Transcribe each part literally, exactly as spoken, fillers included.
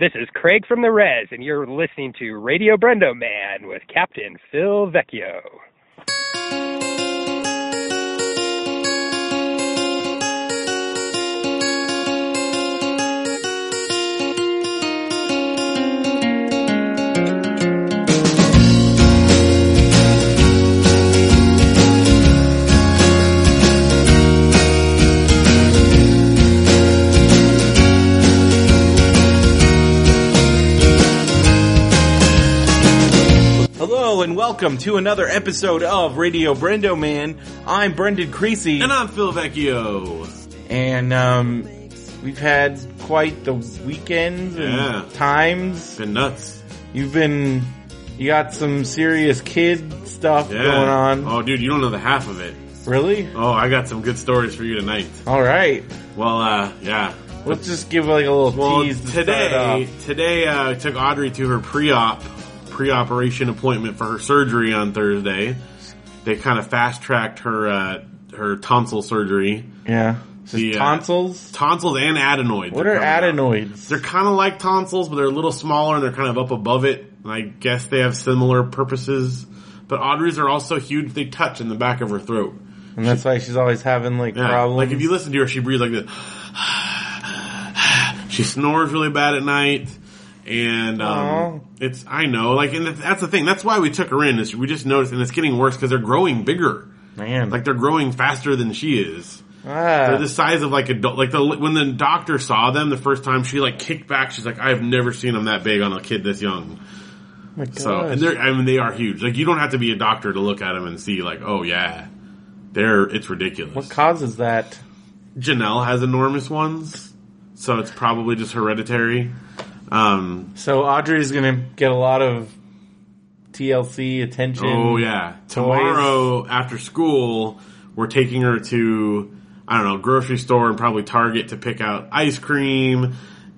This is Craig from the Res, and you're listening to Radio Brendo Man with Captain Phil Vecchio. Hello and welcome to another episode of Radio Brendo Man. I'm Brendan Creasy. And I'm Phil Vecchio. And um, we've had quite the weekend and yeah. times. Been nuts. You've been, you got some serious kid stuff yeah. going on. Oh dude, you don't know the half of it. Really? Oh, I got some good stories for you tonight. Alright. Well, uh, yeah. Let's just give like a little well, tease to today, start off. Today, uh, I took Audrey to her pre-op. pre-operation appointment for her surgery on Thursday. They kind of fast-tracked her uh, her tonsil surgery. Yeah. The, tonsils? Uh, tonsils and adenoids. What are adenoids? Out. They're kind of like tonsils, but they're a little smaller and they're kind of up above it. And I guess they have similar purposes. But Audrey's are also huge. They touch in the back of her throat. And that's she, why she's always having, like, yeah, problems? Like, if you listen to her, she breathes like this. She snores really bad at night. And, um, it's, I know, like, and that's the thing. That's why we took her in, is we just noticed, and it's getting worse because they're growing bigger. Man. Like, they're growing faster than she is. Ah. They're the size of, like, adult, like, the, when the doctor saw them the first time, she, like, kicked back. She's like, I've never seen them that big on a kid this young. Oh my gosh. So, and they're, I mean, they are huge. Like, you don't have to be a doctor to look at them and see, like, oh, yeah. They're, it's ridiculous. What causes that? Janelle has enormous ones. So it's probably just hereditary. Um, so Audrey's gonna get a lot of T L C attention. Oh yeah. Toys. Tomorrow after school, we're taking her to, I don't know, grocery store and probably Target to pick out ice cream,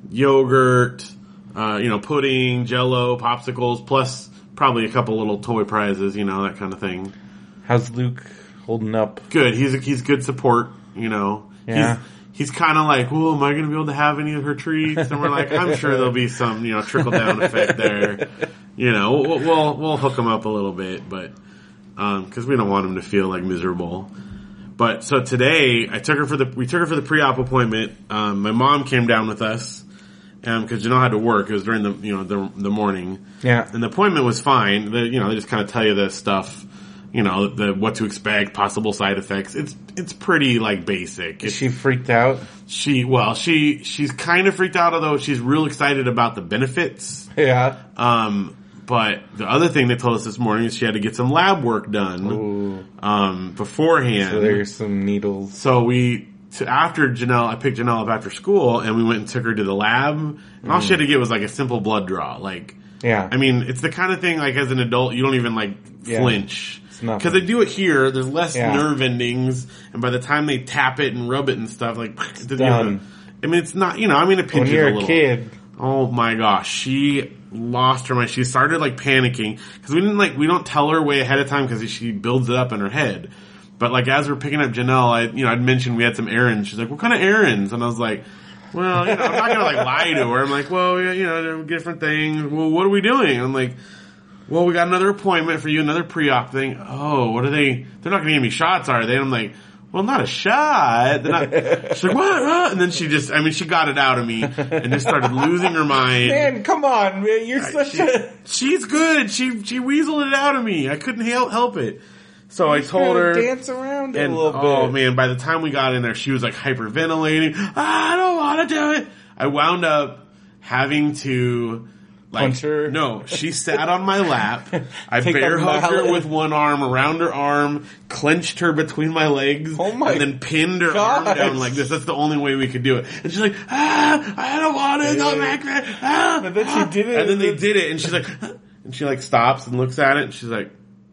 yogurt, uh, you know, pudding, Jell-O, popsicles, plus probably a couple little toy prizes, you know, that kind of thing. How's Luke holding up? Good. He's he's good support, you know. Yeah. He's, He's kind of like, well, am I going to be able to have any of her treats? And we're like, I'm sure there'll be some, you know, trickle down effect there. You know, we'll, we'll, we'll hook him up a little bit, but, um, cause we don't want him to feel like miserable. But so today I took her for the, we took her for the pre-op appointment. Um, my mom came down with us, um, cause Janelle had to work. It was during the, you know, the, the morning. Yeah. And the appointment was fine. The, you know, they just kind of tell you this stuff. You know, the what to expect, possible side effects. It's it's pretty, like, basic. Is she freaked out? She, well, she she's kind of freaked out, although she's real excited about the benefits. Yeah. Um, but the other thing they told us this morning is she had to get some lab work done. Ooh. Um, beforehand. So there's some needles. So we, to, after Janelle, I picked Janelle up after school, and we went and took her to the lab, and mm. all she had to get was, like, a simple blood draw. Like, yeah. I mean, it's the kind of thing, like, as an adult, you don't even, like, yeah. flinch. Because they do it here, there's less yeah. nerve endings, and by the time they tap it and rub it and stuff, like, it's done. I mean, it's not, you know, I mean, it pinches when you're a little. a kid. Oh my gosh, she lost her mind. She started, like, panicking, because we didn't, like, we don't tell her way ahead of time, because she builds it up in her head. But, like, as we're picking up Janelle, I, you know, I'd mentioned we had some errands. She's like, what kind of errands? And I was like, well, you know, I'm not gonna, like, lie to her. I'm like, well, you know, different things. Well, what are we doing? I'm like, well, we got another appointment for you, another pre-op thing. Oh, what are they? They're not going to give me shots, are they? And I'm like, well, not a shot. They're not. She's like, what, what? And then she just, I mean, she got it out of me and just started losing her mind. Man, come on, man. You're such she, a... She's good. She she weaseled it out of me. I couldn't help, help it. So I told her. Dance around it and, a little bit. Oh, man, by the time we got in there, she was like hyperventilating. Ah, I don't want to do it. I wound up having to... Like, punch her? No, she sat on my lap. I Take bear a hugged her mallet. with one arm around her arm, clenched her between my legs, oh my and then pinned her gosh. arm down like this. That's the only way we could do it. And she's like, ah, I don't want to go back there. Ah, and then ah. she did it. And then they did it, and she's like, and she like stops and looks at it, and she's like,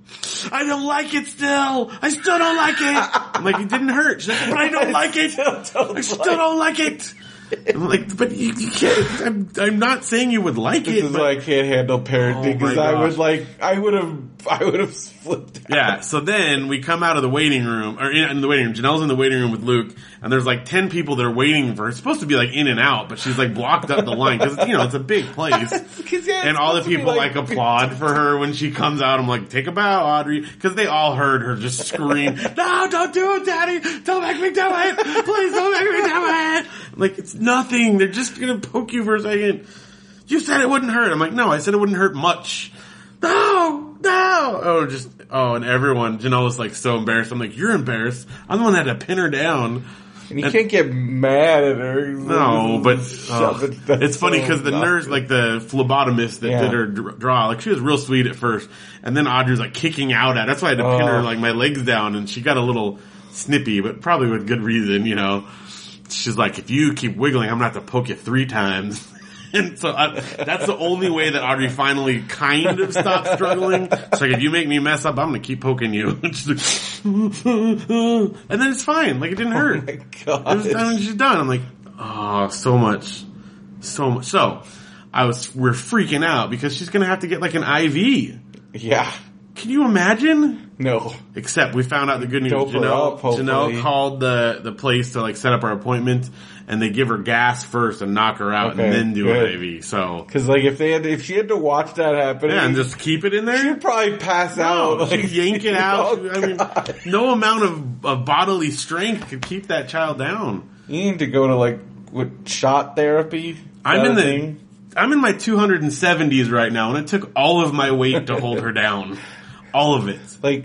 I don't like it still. I still don't like it. I'm like, it didn't hurt. She's like, but I don't I like it. Don't I still like don't like it. I'm like, but you, you can't. I'm, I'm not saying you would like this it. This is but, why I can't handle parenting, because oh I gosh. would like, I would have I would have flipped out. Yeah, so then we come out of the waiting room, or in, in the waiting room. Janelle's in the waiting room with Luke, and there's like ten people that are waiting for her. It's supposed to be like in and out, but she's like blocked up the line because, you know, it's a big place. Yeah, and all the people like, like applaud for her when she comes out. I'm like, take a bow, Audrey. Because they all heard her just scream, no, don't do it, Daddy. Don't make me do it. Please don't make me do it. Like, it's nothing. They're just going to poke you for a second. You said it wouldn't hurt. I'm like, no, I said it wouldn't hurt much. No, no. Oh, just, oh, and everyone, Janelle was like so embarrassed. I'm like, you're embarrassed. I'm the one that had to pin her down. And you and, can't get mad at her. No, but oh, it it's funny because so the nurse, like the phlebotomist that yeah. did her draw, like she was real sweet at first. And then Audrey was like kicking out at her. That's why I had to pin oh. her like my legs down, and she got a little snippy, but probably with good reason, you know. She's like, if you keep wiggling, I'm going to have to poke you three times. And so I, that's the only way that Audrey finally kind of stopped struggling. It's like, if you make me mess up, I'm going to keep poking you. And she's like, and then it's fine. Like, it didn't hurt. Oh my God. It was, and she's done. I'm like, oh, so much. So much. So, I was, we're freaking out because she's going to have to get like an I V. Yeah. Can you imagine? No. Except we found out the good news. Dope Janelle, up, Janelle called the, the place to like set up our appointment, and they give her gas first and knock her out, okay, and then do good. an I V. So, because like if they had, if she had to watch that happen, yeah, and just keep it in there, she'd probably pass no, out. Like, she'd yank it out. Oh, I mean, no amount of, of bodily strength could keep that child down. You need to go to like what shot therapy. I'm in the. Thing? I'm in my two hundred seventies right now, and it took all of my weight to hold her down. All of it. Like,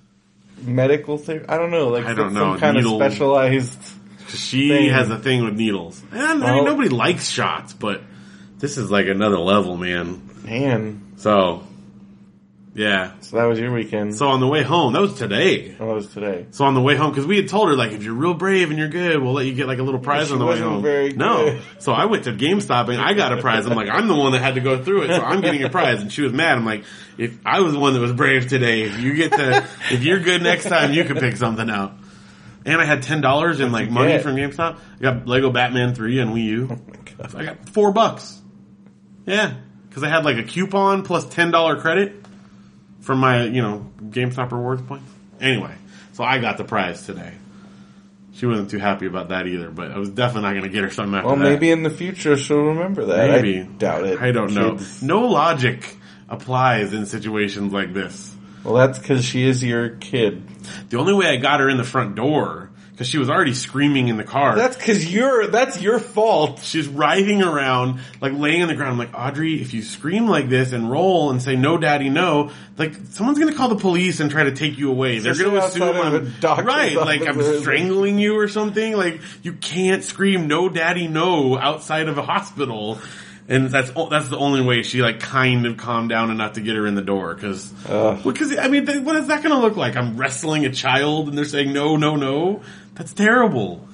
medical therapy? I don't know. Like, I don't some know. kind Needle, of specialized She thing. has a thing with needles. And, I well, mean, nobody likes shots, but this is like another level, man. Man. So, yeah. So that was your weekend. So on the way home, that was today. Oh, that was today. So on the way home, because we had told her, like, if you're real brave and you're good, we'll let you get like a little prize yeah, on the way home. Very good. No. So I went to GameStop and I got a prize. I'm like, I'm the one that had to go through it, so I'm getting a prize. And she was mad. I'm like, if I was the one that was brave today, if you get to, if you're good next time, you can pick something out. And I had ten dollars in like money get? from GameStop. I got Lego Batman three and Wii U. Oh my God. So I got four bucks. Yeah. Because I had like a coupon plus ten dollars credit from my, you know, GameStop rewards points. Anyway, so I got the prize today. She wasn't too happy about that either, but I was definitely not going to get her something after well, that. Well, maybe in the future she'll remember that. Maybe. I doubt it. I don't Kids. know. No logic applies in situations like this. Well, that's because she is your kid. The only way I got her in the front door, because she was already screaming in the car. That's because you're, that's your fault. She's writhing around, like laying on the ground. I'm like, Audrey, if you scream like this and roll and say, no, daddy, no, like, someone's going to call the police and try to take you away. They're going to assume I'm, right, like I'm strangling you or something. Like, you can't scream, no, daddy, no, outside of a hospital. And that's that's the only way she like kind of calmed down enough to get her in the door. Because, because I mean, what is that going to look like? I'm wrestling a child and they're saying no, no, no. That's terrible.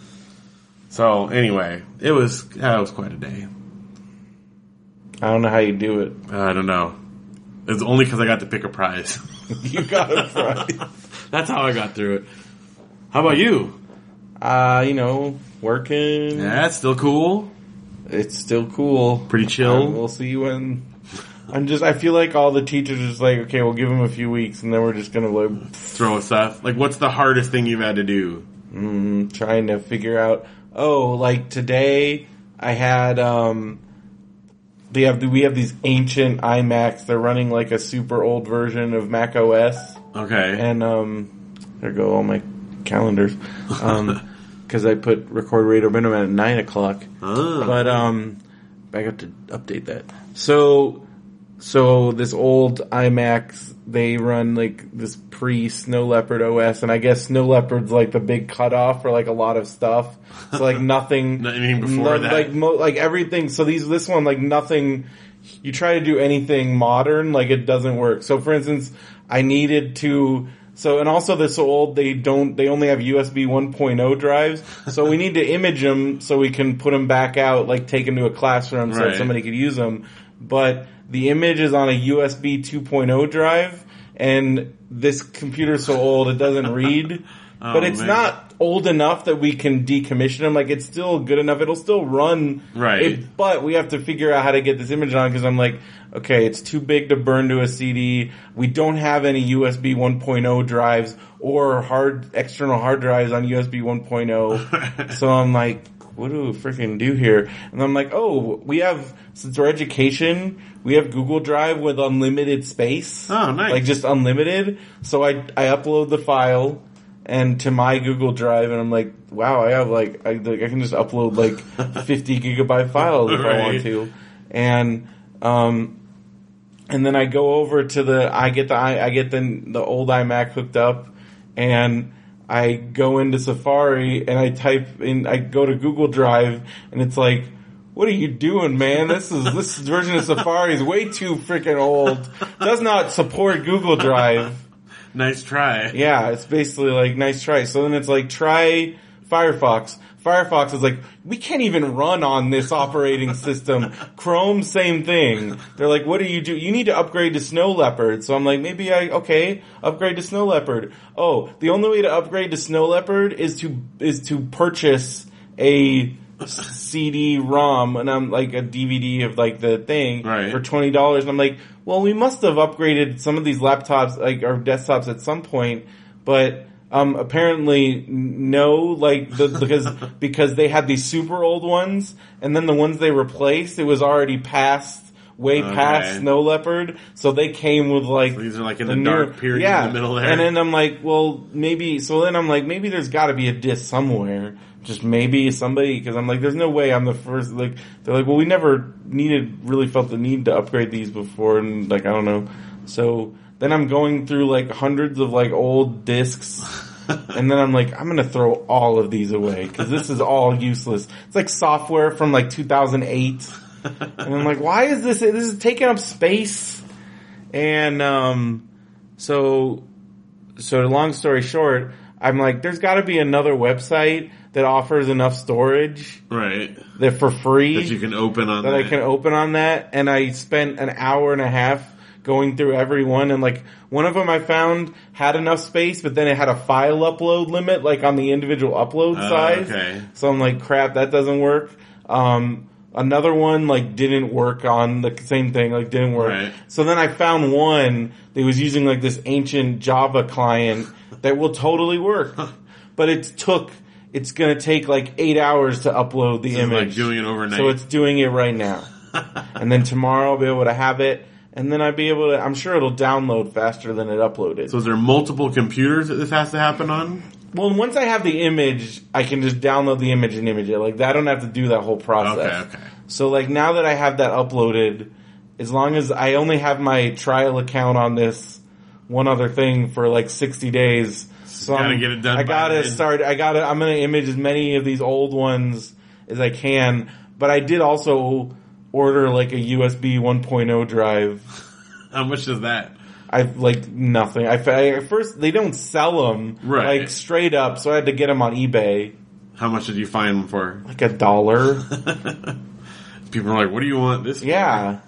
So anyway, it was that was quite a day. I don't know how you do it. I don't know. It's only because I got to pick a prize. You got a prize. That's how I got through it. How about you? Uh, you know, working. Yeah, it's still cool. It's still cool. Pretty chill. Um, we'll see when. I'm just. I feel like all the teachers are just like, okay, we'll give them a few weeks, and then we're just gonna like throw stuff. Like, what's the hardest thing you've had to do? Mm, trying to figure out. Oh, like today, I had. um They have. We have these ancient iMacs. They're running like a super old version of Mac O S. Okay. And um, there go all my calendars. Um. Because I put record Radio Brendo Man at nine o'clock. Oh. But um, I got to update that. So, so this old iMacs, they run like this pre-Snow Leopard O S, and I guess Snow Leopard's like the big cutoff for like a lot of stuff. So like nothing, nothing before no, that, like mo- like everything. So these this one like nothing. You try to do anything modern, like it doesn't work. So for instance, I needed to. So, and also this old, they don't, they only have U S B one point oh drives, so we need to image them so we can put them back out, like take them to a classroom so right. somebody could use them. But the image is on a U S B two point oh drive, and this computer's so old it doesn't read. Oh, but it's man. not old enough that we can decommission them. Like, it's still good enough. It'll still run. Right. It, but we have to figure out how to get this image on, because I'm like, okay, it's too big to burn to a C D. We don't have any U S B one point oh drives or hard external hard drives on U S B one point oh. So I'm like, what do we freaking do here? And I'm like, oh, we have, since we're education, we have Google Drive with unlimited space. Oh, nice. Like, just unlimited. So I, I upload the file and to my Google Drive, and I'm like, wow, I have like, I, like, I can just upload like fifty gigabyte files if Right. I want to. And, um, and then I go over to the, I get the, I, I get the, the old iMac hooked up, and I go into Safari and I type in, I go to Google Drive, and it's like, what are you doing, man? This is, this version of Safari is way too freaking old. Does not support Google Drive. Nice try. Yeah, it's basically like, nice try. So then it's like, try Firefox. Firefox is like, we can't even run on this operating system. Chrome, same thing. They're like, what do you do? You need to upgrade to Snow Leopard. So I'm like, maybe I, okay, upgrade to Snow Leopard. Oh, the only way to upgrade to Snow Leopard is to, is to purchase a C D ROM, and I'm like a D V D of like the thing Right. for twenty dollars. And I'm like, well, we must have upgraded some of these laptops, like, or desktops at some point, but Um, apparently no, like, the, because, because they had these super old ones, and then the ones they replaced, it was already past, way Okay. past Snow Leopard, so they came with like, So these are like in the the newer- dark period yeah. in the middle there. And then I'm like, well, maybe, so then I'm like, maybe there's gotta be a disc somewhere. Just maybe somebody, cause I'm like, there's no way I'm the first, like, they're like, well, we never needed, really felt the need to upgrade these before, and like, I don't know. So, then I'm going through like hundreds of like old discs, and then I'm like, I'm gonna throw all of these away, cause this is all useless. It's like software from like two thousand eight. And I'm like, why is this, this is taking up space? And, um, so, so long story short, I'm like, there's gotta be another website that offers enough storage Right. that for free That you can open on that that. I can open on that. And I spent an hour and a half going through every one, and like one of them I found had enough space, but then it had a file upload limit, like on the individual upload Oh, size. okay. So I'm like, crap, that doesn't work. Um, another one like didn't work on the same thing, like didn't work. Right. So then I found one that was using like this ancient Java client that will totally work, but it took. It's gonna take like eight hours to upload the So it's image. like doing it overnight. So it's doing it right now. And then tomorrow I'll be able to have it, and then I'll be able to, I'm sure it'll download faster than it uploaded. So is there multiple computers that this has to happen on? Well, once I have the image, I can just download the image and image it. Like, that, I don't have to do that whole process. Okay, okay. So like, now that I have that uploaded, as long as I only have my trial account on this one other thing for like sixty days, so gotta I'm- get it done I by gotta then. start, I gotta, I'm gonna image as many of these old ones as I can, but I did also order like a U S B one point oh drive. How much is that? I like nothing. I, I at first they don't sell them Right. like straight up, so I had to get them on eBay, How much did you find them for? like a dollar. People are like, what do you want this for? Yeah.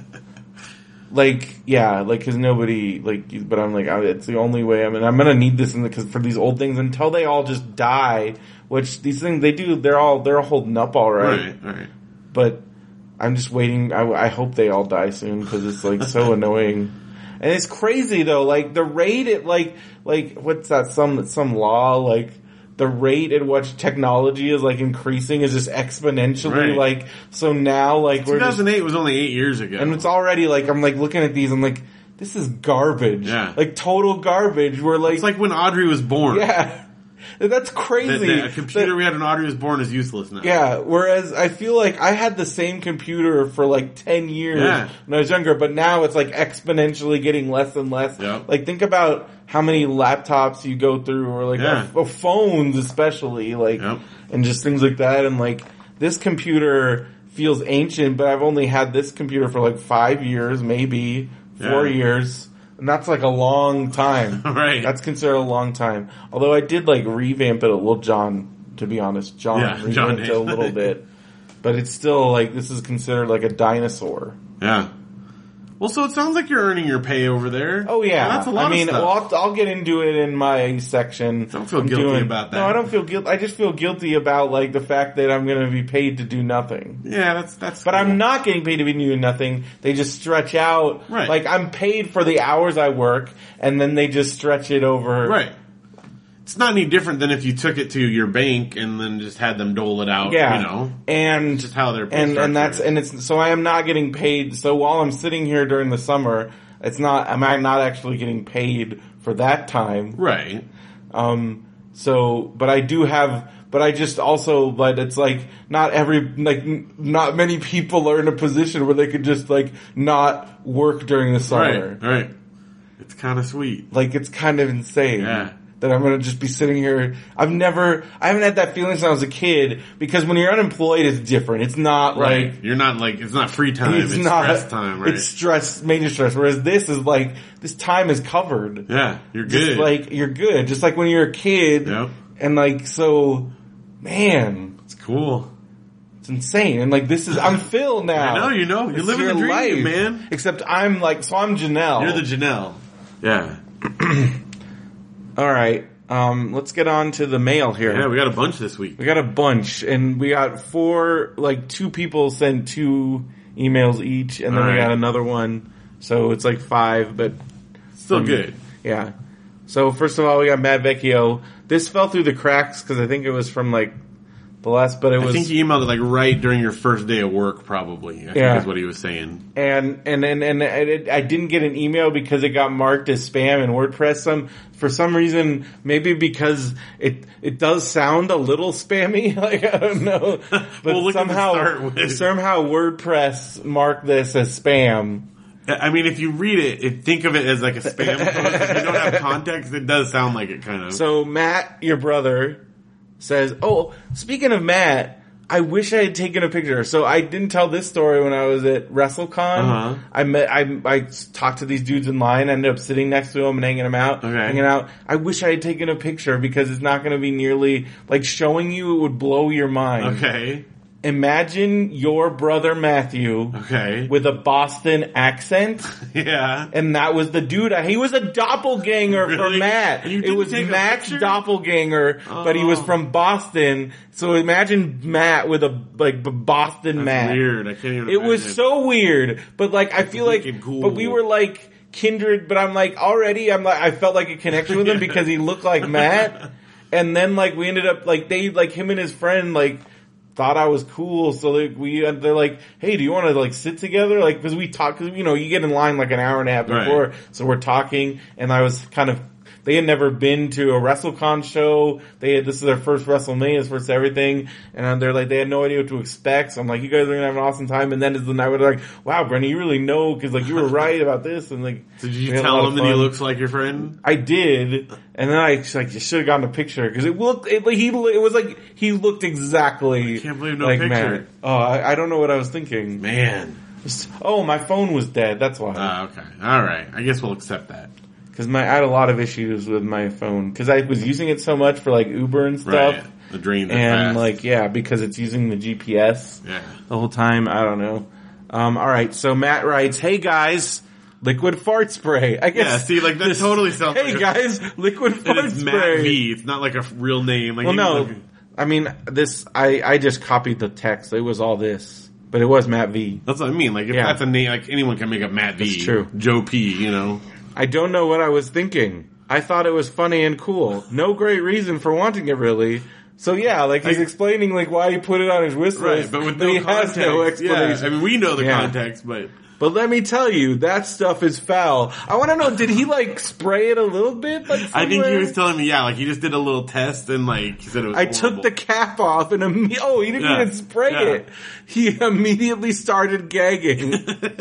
Like, yeah, like, cause nobody, like, but I'm like, oh, it's the only way, I mean, I'm gonna need this in the, cause for these old things until they all just die, which these things, they do, they're all, they're holding up alright. Right, right. But I'm just waiting, I, I hope they all die soon, cause it's like so annoying. And it's crazy though, like, the rate at, like, like, what's that, some, some law, like, the rate at which technology is like increasing is just exponentially, Right. like, so now, like, we're two just, thousand eight was only eight years ago. and it's already like, I'm like looking at these, I'm like, this is garbage. Yeah. Like total garbage. We're like, it's like when Audrey was born. yeah. That's That, crazy. that a computer That- we had when Audrey was born is useless now. yeah, whereas I feel like I had the same computer for like ten years Yeah. when I was younger, but now it's like exponentially getting less and less. Yep. Like think about how many laptops you go through, or like Yeah. uh, phones especially, like, Yep. and just things like that. And like this computer feels ancient, but I've only had this computer for like five years, maybe four Yeah. years. And that's like a long time. Right. That's considered a long time. Although I did like revamp it a little, John, to be honest. John Yeah, revamped John it a little bit. But it's still like, this is considered like a dinosaur. Yeah. Well, so it sounds like you're earning your pay over there. Oh yeah, And that's a lot I mean, of stuff. well, I'll, I'll get into it in my section. Don't feel I'm guilty doing, about that. No, I don't feel guilty. I just feel guilty about like the fact that I'm going to be paid to do nothing. Yeah, that's that's. But cool. I'm not getting paid to be doing nothing. They just stretch out. Right. Like I'm paid for the hours I work, and then they just stretch it over. Right. It's not any different than if you took it to your bank and then just had them dole it out. Yeah. You know, And just how they're and and that's structured. and it's so I am not getting paid. So while I'm sitting here during the summer, it's not. I'm not actually getting paid for that time. right. Um. So, but I do have. But I just also, but it's like not every like n- not many people are in a position where they could just like not work during the summer. Right. Right. It's kind of sweet. Like it's kind of insane. Yeah. That I'm gonna just be sitting here. I've never, I haven't had that feeling since I was a kid, because when you're unemployed, it's different. It's not Right. like, You're not like it's not free time. It's, it's not, stress time. Right. it's stress, major stress. Whereas this is like, this time is covered. yeah. You're Just good. like, you're good. Just like when you're a kid. Yep. And like, so, man, It's cool. it's insane. And like, this is, I'm Phil now. I know. You know. You're It's living your the dream, life. man. Except I'm like, so I'm Janelle. You're the Janelle. Yeah. All right. Um, let's get on to the mail here. Yeah. We got a bunch this week. We got a bunch, and we got four, like two people sent two emails each, and then All we right. got another one, so it's like five, but Still um, good. yeah. So first of all, we got Matt Vecchio. This fell through the cracks because I think it was from like the last, but it I was, think you emailed it like right during your first day of work, probably. I Yeah. think is what he was saying. and and and and it, I didn't get an email because it got marked as spam in WordPress. Some for some reason, maybe because it it does sound a little spammy. Like I don't know, but Well, look at the somehow start with- somehow WordPress marked this as spam. I mean, if you read it, it, think of it as like a spam post. If you don't have context, it does sound like it kind of. So Matt, your brother, says, "Oh, speaking of Matt, I wish I had taken a picture." So I didn't tell this story when I was at WrestleCon. Uh-huh. I met, I, I talked to these dudes in line. I ended up sitting next to them and hanging them out, Okay. hanging out. I wish I had taken a picture because it's not going to be nearly like showing you. It would blow your mind. Okay. Imagine your brother Matthew Okay. with a Boston accent. Yeah. And that was the dude. He was a doppelganger for Really? Matt. And you It didn't was take a Matt's picture? doppelganger, but he was Oh. from Boston. So imagine Matt with a like b- Boston That's Matt. weird. I can't even. It was imagine. so weird, but like I feel like, wicked cool. but we were like kindred. But I'm like already. I'm like I felt like a connection with him Yeah. because he looked like Matt. And then like we ended up like they like him and his friend like thought I was cool, so like we they're like, hey, do you want to like sit together? Like because we talk, because you know you get in line like an hour and a half Right. before, so we're talking, and I was kind of. They had never been to a WrestleCon show. They had, this is their first WrestleMania, this first everything. And they're like, they had no idea what to expect. So I'm like, you guys are going to have an awesome time. And then as the night was like, wow, Brendan, you really know, cause like you were right about this. And like, Did we you had a lot tell of him that he fun. looks like your friend? I did. And then I just, like, you should have gotten a picture. Cause it looked, it, like, he, it was like, he looked exactly I can't believe no like picture. Matt. Oh, I, I don't know what I was thinking. Man. Oh, my phone was dead. That's why. Ah, okay. All right. I guess we'll accept that. Cause my, I had a lot of issues with my phone. Cause I was using it so much for like Uber and stuff. Right. The drains are And fast. like, yeah, because it's using the G P S Yeah. the whole time. I don't know. Um, alright, so Matt writes, hey guys, liquid fart spray. I guess. Yeah. See, like that totally sounds. Hey like a- guys, liquid It fart is spray. Matt V. It's not like a real name. Like Well, he no. was like- I mean, this, I, I just copied the text. It was all this. But it was Matt V. that's what I mean. Like if Yeah. that's a name, like anyone can make up Matt V. That's true. Joe P. You know. I don't know what I was thinking. I thought it was funny and cool. No great reason for wanting it, really. So yeah, like he's Like- explaining like why he put it on his wish list, Right, but with no he context. has no Yeah, explanation. I mean, we know the Yeah. context, but But let me tell you, that stuff is foul. I want to know, did he like spray it a little bit? Like I think he somewhere? was telling me, yeah, like he just did a little test and like he said it was. I horrible. took the cap off and imme- oh, he didn't Yeah. even spray Yeah. it. He immediately started gagging,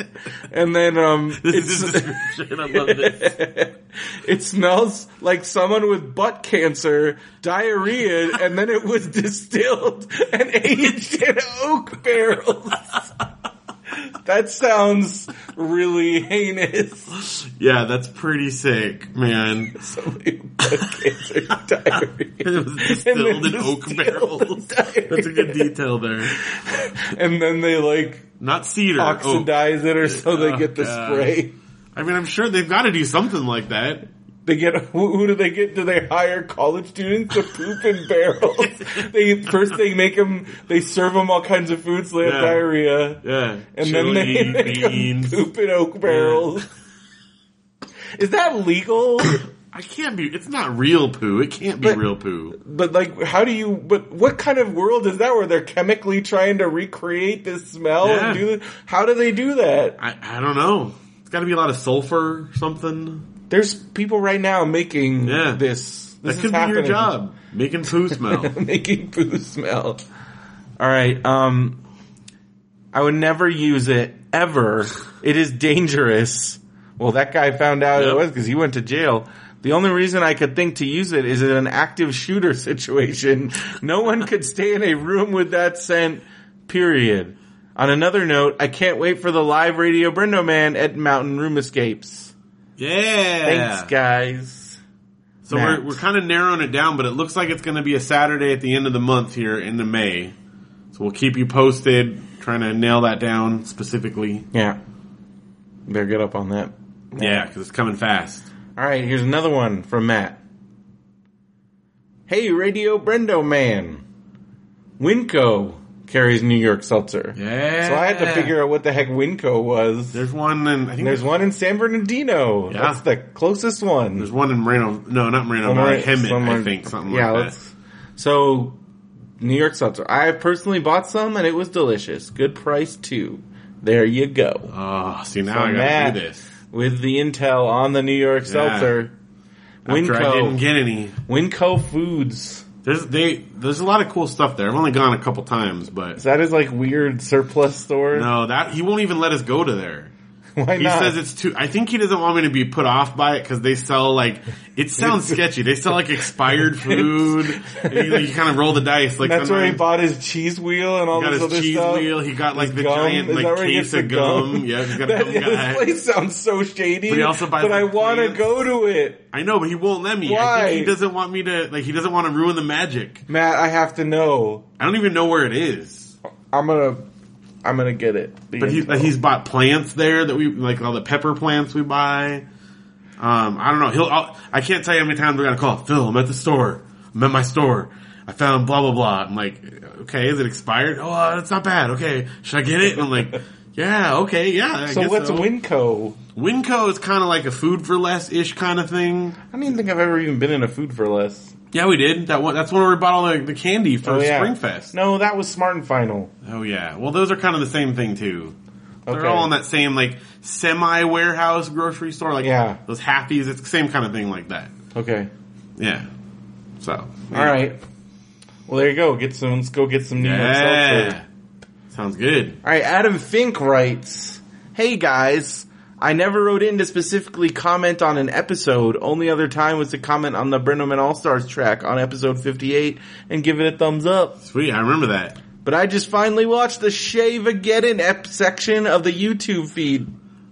and then um, This it's, is his description. I love this. it smells like someone with butt cancer, diarrhea, and then it was distilled and aged in oak barrels. That sounds really heinous. Yeah, that's pretty sick, man. Somebody put cancer diarrhea. It was distilled in oak barrels. That's a good detail there. And then they like not cedar, oxidize oak. it, or so they oh, get the God. spray. I mean, I'm sure they've got to do something like that. They get who, who do they get? Do they hire college students to poop in barrels? They first they make them. They serve them all kinds of foods. So they have Yeah. diarrhea. Yeah, And chili, then they make beans. them poop in oak barrels. Yeah. Is that legal? I can't be. It's not real poo. It can't be But- real poo. But like, how do you? But what kind of world is that where they're chemically trying to recreate this smell Yeah. and do that? How do they do that? I I don't know. It's got to be a lot of sulfur or something. There's people right now making Yeah. this. This That is could be happening. your job, making poo smell. Making poo smell. All right. Um, I would never use it ever. It is dangerous. Well, that guy found out Yep. it was because he went to jail. The only reason I could think to use it is in an active shooter situation. No one could stay in a room with that scent, period. On another note, I can't wait for the live Radio Brendo Man at Mountain Room Escapes. Yeah. Thanks, guys. So Matt. we're we're kind of narrowing it down, but it looks like it's going to be a Saturday at the end of the month here into May. So we'll keep you posted, trying to nail that down specifically. Yeah. Better get up on that. Yeah, because it's coming fast. All right, here's another one from Matt. Hey, Radio Brendo Man. Winco carries New York Seltzer. Yeah. So I had to figure out what the heck Winco was. There's one in, I think And there's one in San Bernardino. Yeah. That's the closest one. There's one in Moreno. No, not Moreno, Somewhere- but Hemet, somewhere- I think. Something yeah, like let's, So, New York Seltzer. I personally bought some and it was delicious. Good price too. There you go. that. Oh, see, now So I gotta Matt, do this. with the intel on the New York Seltzer. After I didn't Winco. get any. Winco Foods. There's they there's a lot of cool stuff there. I've only gone a couple times, but Is that his like weird surplus store? no, that he won't even let us go to there. Why He not? says it's too. I think he doesn't want me to be put off by it because they sell like it sounds sketchy. They sell like expired food. And you, you kind of roll the dice. Like That's where he sometimes- bought his cheese wheel and all He got this his other cheese stuff. wheel. He got like His the gum. giant Is like that where he case gets the of gum. Yeah, he's got a That, gum this guy. place sounds so shady. But he also buys but I the want to plants. go to it. I know, but he won't let me. I Why? think he doesn't want me to. Like he doesn't want to ruin the magic. Matt, I have to know. I don't even know where it is. I'm gonna, I'm gonna get it. The But he, info. he's bought plants there that we like all the pepper plants we buy. Um, I don't know. He'll. I'll, I can't tell you how many times we're gonna call. Phil, I'm at the store. I'm at my store. I found blah blah blah. I'm like, okay, is it expired? Oh, uh, it's not bad. Okay, should I get it? And I'm like, yeah, okay, yeah. I So guess what's so. Winco? Winco is kind of like a food for less ish kind of thing. I don't even think I've ever even been in a food for less. Yeah, we did. That one. That's where we bought all the, the candy for Oh, yeah. Springfest. No, that was Smart and Final. Oh yeah. Well, those are kind of the same thing too. They're Okay. all in that same like semi warehouse grocery store, like Yeah. those Halfies. It's the same kind of thing like that. Okay. Yeah. So. All right. Well, there you go. Get some. Let's go get some New York Yeah. Seltzer. Sounds good. All right, Adam Fink writes, "Hey guys, I never wrote in to specifically comment on an episode. Only other time was to comment on the Brendoman All-Stars track on episode fifty-eight and give it a thumbs up. Sweet. I remember that. But I just finally watched the Shave-A-Geddon ep section of the YouTube feed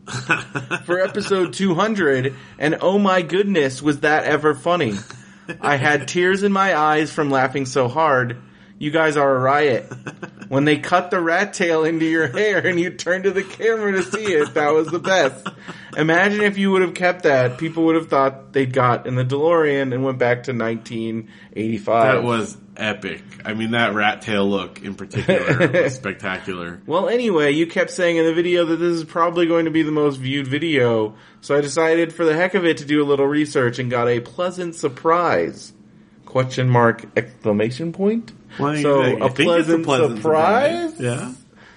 for episode two hundred, and oh my goodness, was that ever funny. I had tears in my eyes from laughing so hard. You guys are a riot. When they cut the rat tail into your hair and you turn to the camera to see it, that was the best. Imagine if you would have kept that. People would have thought they'd got in the DeLorean and went back to nineteen eighty-five. That was epic. I mean, that rat tail look in particular was spectacular. Well, anyway, you kept saying in the video that this is probably going to be the most viewed video, so I decided for the heck of it to do a little research and got a pleasant surprise. Question mark, exclamation point? What do you So, think? You a think it's pleasant, pleasant surprise? Yeah.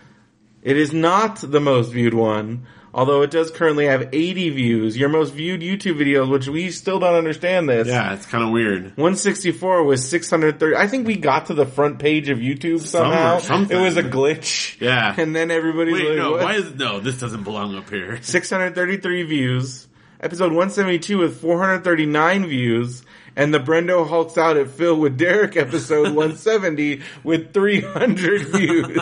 It is not the most viewed one, although it does currently have eighty views. Your most viewed YouTube videos, which we still don't understand this. Yeah, it's kind of weird. one sixty-four was six hundred thirty. I think we got to the front page of YouTube somehow. something. It was a glitch. Yeah. And then everybody's Wait, like, no, what? why is no? This doesn't belong up here. six hundred thirty-three views. episode one seventy-two with four hundred thirty-nine views, and the Brendo Hulks Out at Phil with Derek episode one seventy with three hundred views.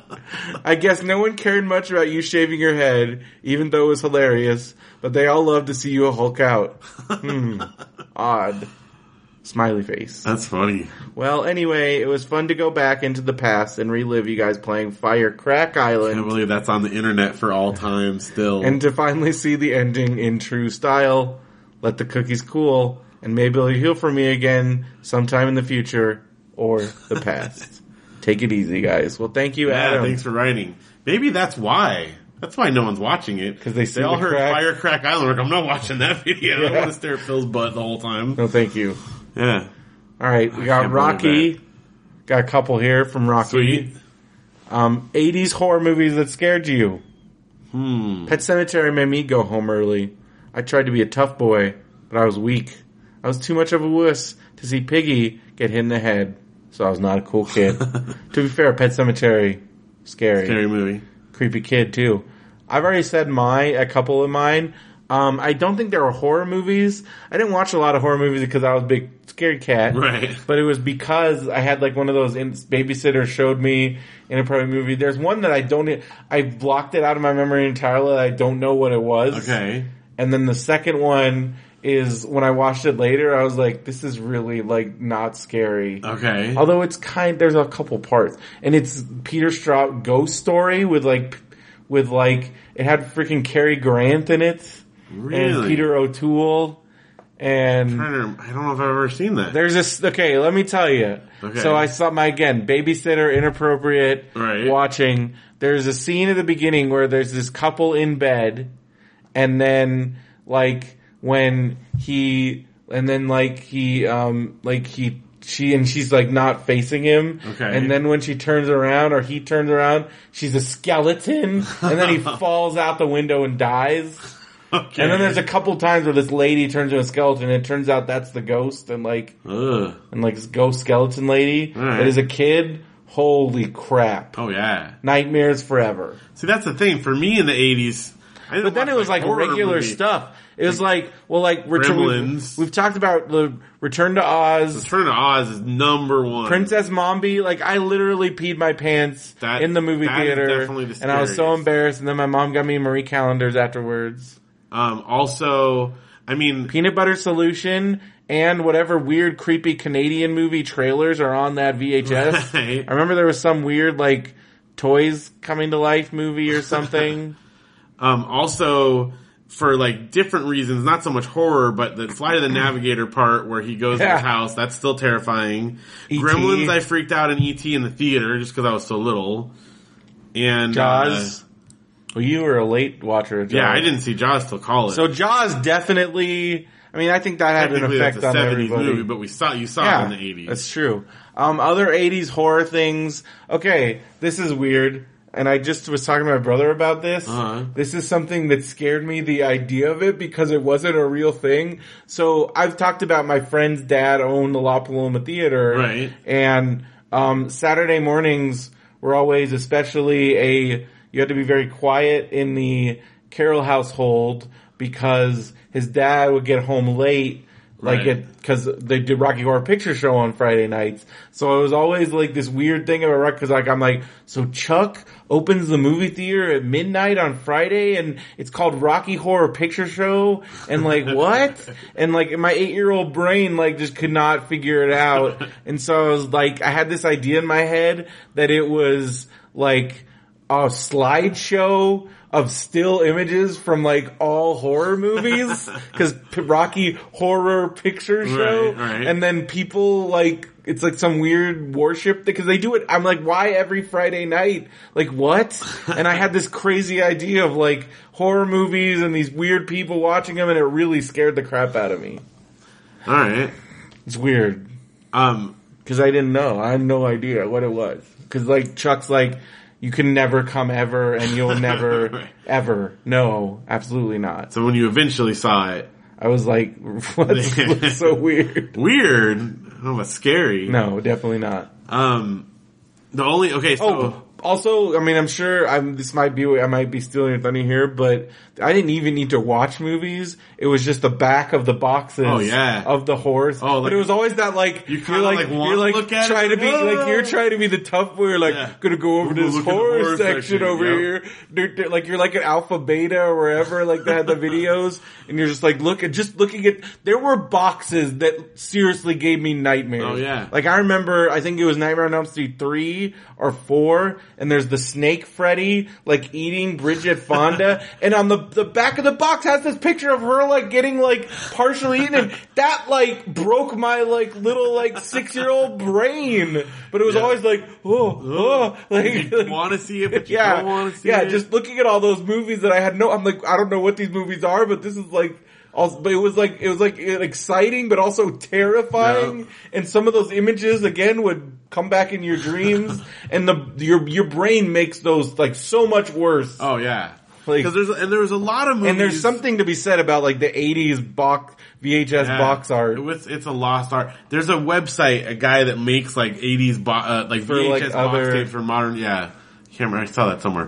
I guess no one cared much about you shaving your head, even though it was hilarious, but they all loved to see you Hulk out. Hmm. Odd. Smiley face. That's funny. Well, anyway, it was fun to go back into the past and relive you guys playing Fire Crack Island. I can't believe that's on the internet for all time still. And to finally see the ending in true style. Let the cookies cool, and maybe you'll heal for me again sometime in the future or the past. Take it easy, guys. Well, thank you, yeah, Adam. thanks for writing. Maybe that's why. That's why no one's watching it. Because they see They all the heard crack. Fire Crack Island. Like, I'm not watching that video. Yeah. I want to stare at Phil's butt the whole time. No, thank you. Yeah. All right, we I got can't Rocky. believe Got a couple here from Rocky. Sweet. Um, eighties horror movies that scared you. Hmm. Pet Sematary made me go home early. I tried to be a tough boy, but I was weak. I was too much of a wuss to see Piggy get hit in the head, so I was not a cool kid. To be fair, Pet Sematary, scary. Scary movie. Creepy kid, too. I've already said my, a couple of mine. Um, I don't think there were horror movies. I didn't watch a lot of horror movies because I was a big scared cat. Right. But it was because I had like one of those in- babysitters showed me inappropriate movie. There's one that I don't, I blocked it out of my memory entirely. I don't know what it was. Okay. And then the second one is when I watched it later, I was like, this is really like not scary. Okay. Although it's kind, there's a couple parts. And it's Peter Straub ghost story with like, with like, it had freaking Cary Grant in it. Really? And Peter O'Toole. And I'm trying to, I don't know if I've ever seen that. there's this, okay, let me tell you. Okay. So I saw my, again, babysitter, inappropriate, Right. watching. There's a scene at the beginning where there's this couple in bed, and then, like, when he, and then, like, he, um, like, he, she, and she's, like, not facing him. Okay. And then when she turns around, or he turns around, she's a skeleton, and then he falls out the window and dies. Okay. And then there's a couple times where this lady turns into a skeleton, and it turns out that's the ghost, and like, Ugh. and like this ghost skeleton lady. Right. But as a kid, holy crap, Oh, yeah. nightmares forever. See, that's the thing. For me in the eighties, I didn't But then watch, it was like horror regular movies. stuff. It was like, well, like Return. Gremlins. We've, we've talked about the Return to Oz, Return to Oz is number one. Princess Mombi. Like I literally peed my pants That- in the movie that is theater, definitely the and I was so scariest. embarrassed. And then my mom got me Marie Callender's afterwards. Um, also, I mean, Peanut Butter Solution and whatever weird, creepy Canadian movie trailers are on that V H S. Right. I remember there was some weird, like, toys coming to life movie or something. um, also for like different reasons, not so much horror, but the Flight of the Navigator part where he goes to Yeah. his house, that's still terrifying. E T Gremlins, I freaked out in E T in the theater just because I was so little. And Jaws. uh, Well, you were a late watcher of Jaws. yeah, I didn't see Jaws till college. So Jaws definitely, I mean, I think that had an Technically, effect that's a on seventies everybody. movie, but we saw you saw yeah, it in the eighties. that's true. Um, other eighties horror things. Okay, this is weird. And I just was talking to my brother about this. Uh-huh. This is something that scared me, the idea of it, because it wasn't a real thing. So I've talked about my friend's dad owned the La Paloma Theater. Right. And um, Saturday mornings were always especially a, you had to be very quiet in the Carroll household because his dad would get home late. Like Right. it, cause they did Rocky Horror Picture Show on Friday nights. So it was always like this weird thing about Rocky, cause like I'm like, so Chuck opens the movie theater at midnight on Friday and it's called Rocky Horror Picture Show and like what? And like my eight year old brain like just could not figure it out. And so I was like, I had this idea in my head that it was like a slideshow of still images from like all horror movies because Rocky Horror Picture Show, Right, right. and then people like it's like some weird worship because they do it. I'm like, why every Friday night? Like what? And I had this crazy idea of like horror movies and these weird people watching them, and it really scared the crap out of me. All right. It's weird Um, because I didn't know. I had no idea what it was because like Chuck's like. You can never come ever, and you'll never, Right. ever. No, absolutely not. so when you eventually saw it, I was like, what's, what's so weird? weird. I don't know about scary. No, definitely not. Um, the only okay. So Oh, Also, I mean, I'm sure I'm, this might be, I might be stealing your thunder here, but I didn't even need to watch movies. It was just the back of the boxes Oh, yeah. of the horse. Oh, like- but it was always that like, You you're kinda, like, like, wanna you're like look at it, trying to be, like, like, you're oh. trying to be the tough boy. You're like, Yeah. gonna go over to Ooh, this look at the horse, horse section, section, over yep. here. They're, they're, like, you're like an alpha beta or wherever, like they had the videos, and you're just like, look at, just looking at, there were boxes that seriously gave me nightmares. Oh, yeah. Like I remember, I think it was Nightmare on Elm Street three or four, and there's the snake Freddy, like eating Bridget Fonda, and on the, the back of the box has this picture of her like getting like partially eaten, and that like broke my like little like six year old brain. But it was Yeah. always like, oh, oh, like, You like want to see it, but you yeah, don't want to see yeah, it. just looking at all those movies that I had no, I'm like, I don't know what these movies are, but this is like, also, but it was like, it was like exciting, but also terrifying. Yeah. And some of those images again would come back in your dreams, and the, your, your brain makes those like so much worse. Oh yeah. Like- Because there's, and there's a lot of movies. And there's something to be said about like the eighties box, V H S Yeah. box art. It was, it's a lost art. There's a website, a guy that makes like eighties, bo- uh, like For, V H S like, box other- tapes for modern, yeah. Can't remember, I saw that somewhere.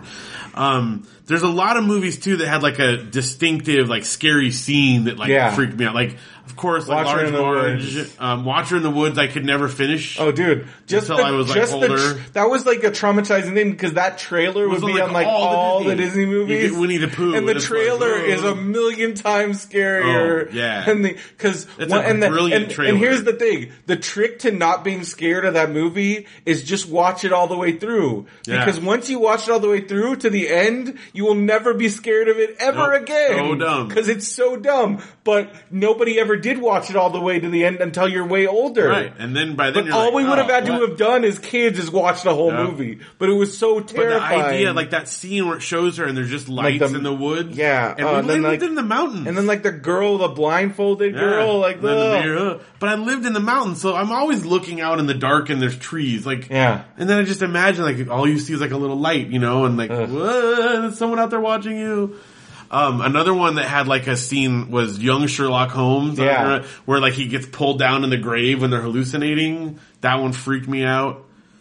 Um, there's a lot of movies too that had like a distinctive, like scary scene that like Yeah. freaked me out. Like, of course, like Watcher Large in the Marge, Woods. um, Watcher in the Woods I could never finish. Oh, dude! Just Until the, I was, like, just older. the, that was like a traumatizing thing because that trailer It was would be on, on like all the all the Disney. Disney You movies. get Winnie the Pooh, and the and it's trailer like, is oh. a million times scarier. Oh, yeah. and the because It's a and the, brilliant and, trailer. and here's the thing: the trick to not being scared of that movie is just watch it all the way through. Yeah. Because once you watch it all the way through to the end, you will never be scared of it ever Nope. again. So dumb. Because it's so dumb. But nobody ever did watch it all the way to the end until you're way older. Right. And then by then But you're all like, we would have oh, had what? to have done as kids is watch the whole Yeah. movie. But it was so But the terrifying. idea, like that scene where it shows her and there's just lights Like the- in the woods. yeah, And uh, we and then, lived like- in the mountains. and then like the girl, the blindfolded Yeah. girl, like And then the ugh. mirror, ugh. But I lived in the mountains, so I'm always looking out in the dark and there's trees. Like, Yeah. And then I just imagine like all you see is like a little light, you know, and like, Ugh. whoa, there's someone out there watching you. Um, another one that had like a scene was Young Sherlock Holmes. Yeah. Where like he gets pulled down in the grave when they're hallucinating. That one freaked me out.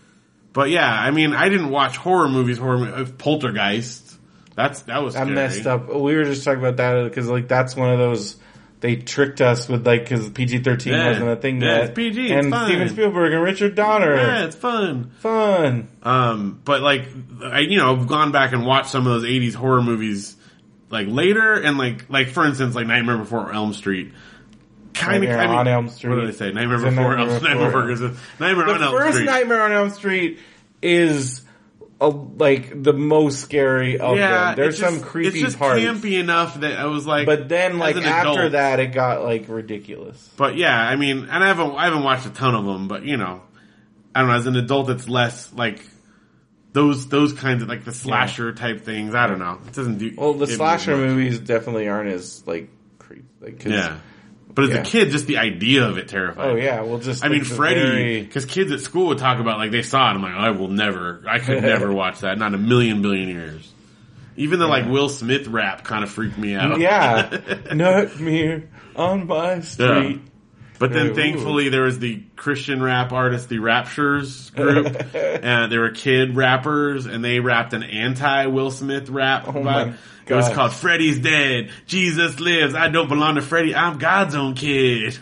But yeah, I mean, I didn't watch horror movies, horror mo- uh, Poltergeist. That's, that was I scary. messed up. We were just talking about that because like that's one of those. They tricked us with like because P G thirteen Yeah. wasn't a thing Yeah, yet. it's P G, it's and fine. Steven Spielberg and Richard Donner. Yeah, it's fun. Fun. Um, but like, I, you know, I've gone back and watched some of those eighties horror movies, like later, and like, like for instance, like Nightmare Before Elm Street. Kind of, Nightmare I mean, on Elm Street. What did I say? Nightmare It's a Before Nightmare Elm Street. Nightmare Before- Before Nightmare The on Elm first Street. Nightmare on Elm Street is a, like the most scary of Yeah, them. There's it's just- some creepy It's just parts. campy enough that I was like, But then, like as an after adult- that, it got like ridiculous. But yeah, I mean, and I haven't, I haven't watched a ton of them, but you know, I don't know. As an adult, it's less like those those kinds of like the slasher type things. I don't know. It doesn't do. Well, the give me slasher much. movies definitely aren't as like creepy. Like, 'cause- Yeah, but as Yeah. a kid, just the idea of it terrified. Oh me. yeah. Well, just I mean, like, the Freddy, very- because kids at school would talk about like they saw it. I'm like, I will never, I could never watch that. Not in a million billion years. Even the like Will Smith rap kind of freaked me out. yeah. Nightmare on my street. But then Ooh. thankfully there was the Christian rap artist, the Raptures group, and they were kid rappers, and they rapped an anti-Will Smith rap. Oh vibe. my It was gosh. called Freddy's Dead, Jesus Lives, I Don't Belong to Freddy, I'm God's Own Kid.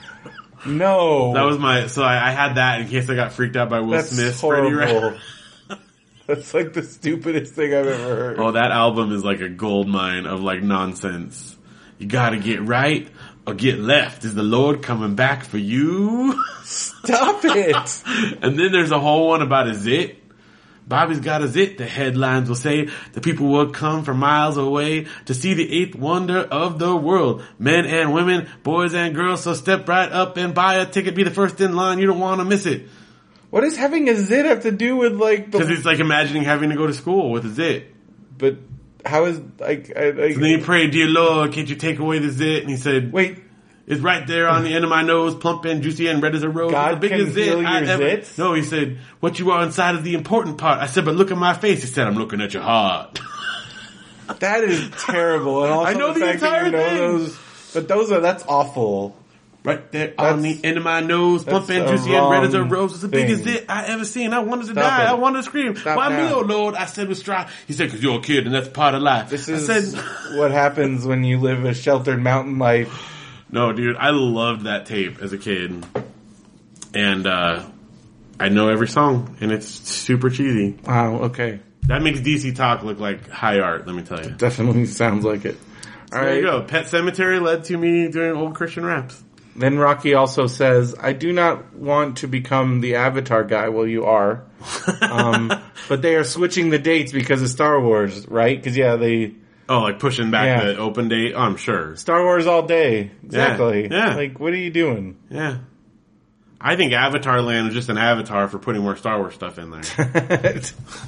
No. That was my, so I, I had that in case I got freaked out by Will That's Smith's Freddy horrible. rap. That's like the stupidest thing I've ever heard. Oh, that album is like a gold mine of like nonsense. You gotta get right or get left. Is the Lord coming back for you? Stop it! And then there's a whole one about a zit. Bobby's got a zit, the headlines will say. The people will come from miles away to see the eighth wonder of the world. Men and women, boys and girls, so step right up and buy a ticket. Be the first in line, you don't want to miss it. What does having a zit have to do with like Because the? it's like imagining having to go to school with a zit. But how is like? I, like And then he prayed, dear Lord, can't you take away the zit? And he said, wait. it's right there on the end of my nose, plump and juicy and red as a rose. God It's the can heal I your ever- zits? No, he said, what you are inside is the important part. I said, but look at my face. He said, I'm looking at your heart. That is terrible. And also I know the the fact that you entire know thing. those. But those are that's awful. Right there on the end of my nose, plump and juicy and red as a rose. It's the thing. biggest it I ever seen. I wanted to Stop die. it. I wanted to scream. Stop Why now. me, oh Lord? I said with strife. He said, because you're a kid and that's part of life. This I is said, what happens when you live a sheltered mountain life. no, dude, I loved that tape as a kid. And, uh, I know every song and it's super cheesy. Wow, okay. That makes D C Talk look like high art, let me tell you. Definitely sounds like it. So All there right. you go. Pet Cemetery led to me doing old Christian raps. Then Rocky also says, I do not want to become the Avatar guy. Well, you are. Um, but they are switching the dates because of Star Wars, right? Because, yeah, they... Oh, like pushing back Yeah. the open date? Oh, I'm sure. Star Wars all day. Exactly. Yeah. Like, what are you doing? Yeah. I think Avatar Land is just an avatar for putting more Star Wars stuff in there.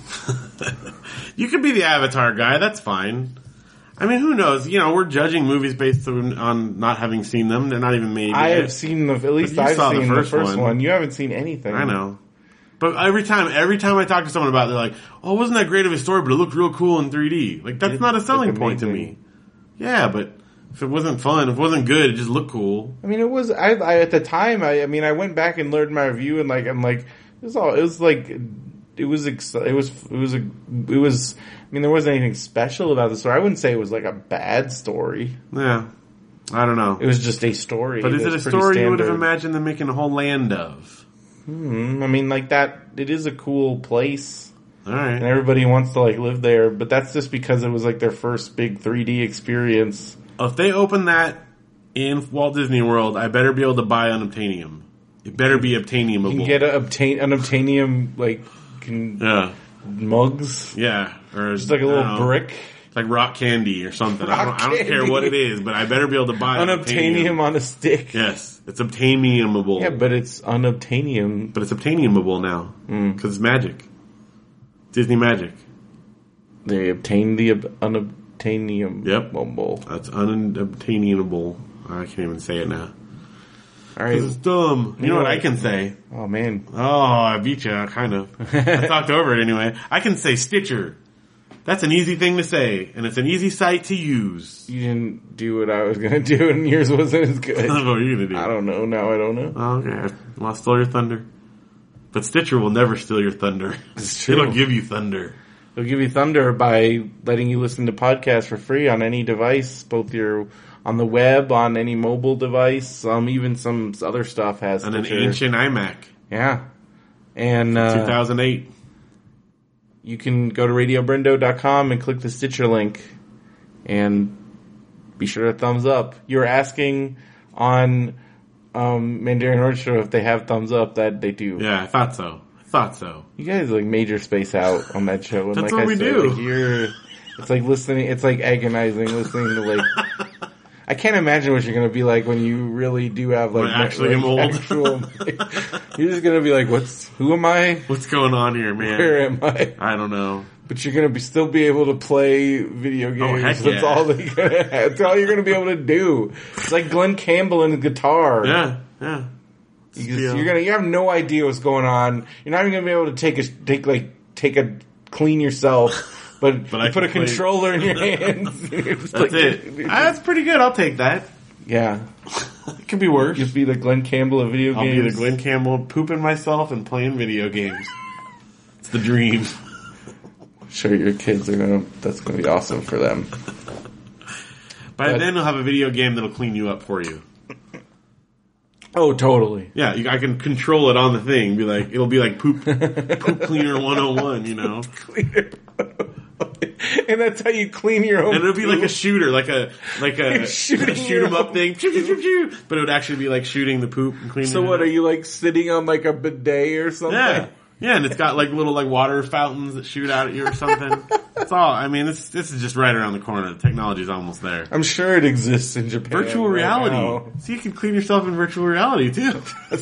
You could be the Avatar guy, that's fine. I mean, who knows? You know, we're judging movies based on, on not having seen them. They're not even made I yet. have seen the, at least But you I've saw the seen the first first one. one. You haven't seen anything. I know. But every time, every time I talk to someone about it, they're like, oh, wasn't that great of a story, but it looked real cool in three D. Like, that's It not a selling looked point to amazing. me. Yeah, but if it wasn't fun, if it wasn't good, it just looked cool. I mean, it was, I, I at the time, I, I mean, I went back and learned my review and like, I'm like, it was all, it was like, it was, ex- it was, it was a, it was, I mean, there wasn't anything special about the story. I wouldn't say it was like a bad story. Yeah. I don't know. It was just a story. But is it a that's pretty story you would have standard. imagined them making a whole land of? Hmm, I mean, like that, it is a cool place. And Alright. everybody wants to like live there, but that's just because it was like their first big three D experience. If they open that in Walt Disney World, I better be able to buy unobtainium. It better be obtainiumable. You can get a obtain, an obtainium, like, can, Yeah. mugs. Yeah. Or Just like a I little don't know, brick. like rock candy or something. I don't, Rock I don't care candy. what it is, but I better be able to buy Unobtainium on a stick. Yes, it's obtainiumable. Yeah, but it's unobtainium. But it's obtainiumable now Mm. because it's magic. Disney magic. They obtained the ob- unobtainium. Yep. Mumble. That's unobtainable. I can't even say it now. All right. It's dumb. You know what I Anyway. can say? Oh man. Oh, I beat you, kind of. I talked over it anyway. I can say Stitcher. That's an easy thing to say, and it's an easy site to use. You didn't do what I was gonna do, and yours wasn't as good. what are you gonna do? I don't know. Now I don't know. Oh, okay. Well, I'll steal your thunder. But Stitcher will never steal your thunder. It's true. It'll give you thunder. They'll give you thunder by letting you listen to podcasts for free on any device, both your on the web, on any mobile device. Um, even some other stuff has On an Stitcher. ancient iMac. Yeah, and uh, two thousand eight. you can go to radio brendo dot com and click the Stitcher link, and be sure to thumbs up. You were asking on um, Mandarin Orchestra if they have thumbs up. That they do. Yeah, I thought so. I thought so. You guys like major space out on that show. And That's like what I we said, do. Like you're, it's like listening. It's like agonizing listening to like. I can't imagine what you're gonna be like when you really do have like When I actually like, am old. actual- you're just gonna be like, "What's? Who am I? What's going on here, man? Where am I?" I don't know. But you're gonna be still be able to play video games. Oh, heck That's yeah. all that you're gonna have. That's all you're gonna be able to do. It's like Glenn Campbell and the guitar. Yeah, yeah. You just, you're gonna you have no idea what's going on. You're not even gonna be able to take a take like take a clean yourself. But, But you I put a can play- controller in your hands. It's That's like- it. Ah, that's pretty good. I'll take that. Yeah, It could be worse. just be the Glenn Campbell of video I'll games. be the Glenn Campbell pooping myself and playing video games. It's the dream. Sure, your kids are gonna. That's gonna be awesome for them. By But- then, you'll have a video game that'll clean you up for you. Oh, totally. Yeah, you, I can control it on the thing. Be like, it'll be like poop, poop cleaner one oh one. You know, Cleaner. And that's how you clean your own. and it'll be like a poop. shooter, like a like a, You're shooting a shoot your 'em up own thing. Pew, pew, pew, pew. But it would actually be like shooting the poop and cleaning. So it what up. are you like sitting on like a bidet or something? Yeah. Yeah, and it's got like little like water fountains that shoot out at you or something. That's all. I mean, this this is just right around the corner. The technology's almost there. I'm sure it exists in Japan. Virtual right reality. now. So you can clean yourself in virtual reality too.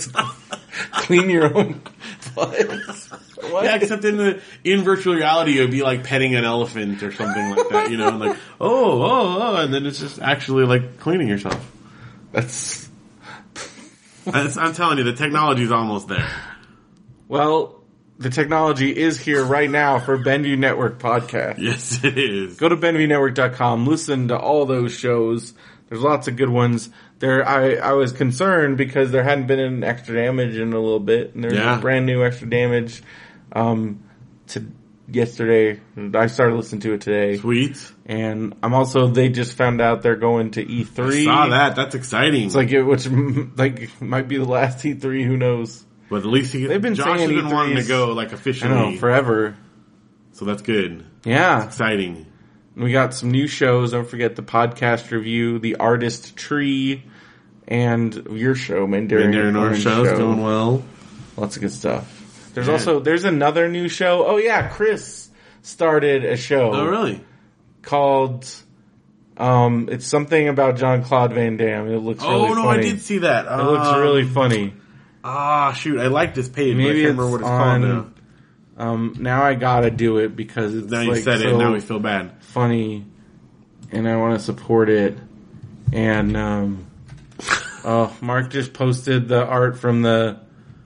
Clean your own butt. What? Yeah, except in the in virtual reality, it would be like petting an elephant or something like that. You know, like oh oh oh, and then it's just actually like cleaning yourself. That's That's, I'm telling you, the technology's almost there. well. The technology is here right now for Benview Network podcast. Yes, it is. Go to benview network dot com, listen to all those shows. There's lots of good ones. There, I, I was concerned because there hadn't been an Extra Damage in a little bit, and there's Yeah. a brand new Extra Damage. Um, to yesterday, I started listening to it today, Sweet. and I'm also they just found out they're going to E three. I saw that. That's exciting. It's like it, which like might be the last E three. Who knows? but at least he, They've been Josh saying has been E wanting to threes go like I officially. know forever. So that's good. Yeah, Exciting. we got some new shows. Don't forget the podcast review, the Artist Tree, and your show, Mandarin. Mandarin Orange Orange show's doing well. Lots of good stuff. There's Yeah. also there's another new show. Oh yeah, Chris started a show Oh, really? called um it's something about Jean-Claude Van Damme. It looks Oh, really no, funny. I did see that. It looks Um, really funny. Ah, shoot. I like this page. Maybe but I can't remember it's what it's on- called now. Um now I gotta do it because it's Now you like said it, so and now we feel bad. funny and I wanna support it. And um oh, Mark just posted the art from the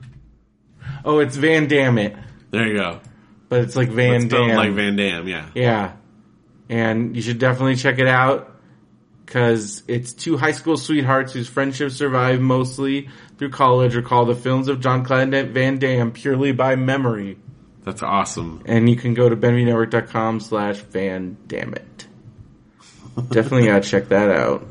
Oh, it's Van Damme it. There you go. But it's like Van It's spelled Damme. like Van Damme, yeah. Yeah. And you should definitely check it out because it's two high school sweethearts whose friendships survive mostly through college recall the films of Jean-Claude Van Damme purely by memory. That's awesome. And you can go to benvinetwork.com slash Van Damme it. Definitely gotta check that out.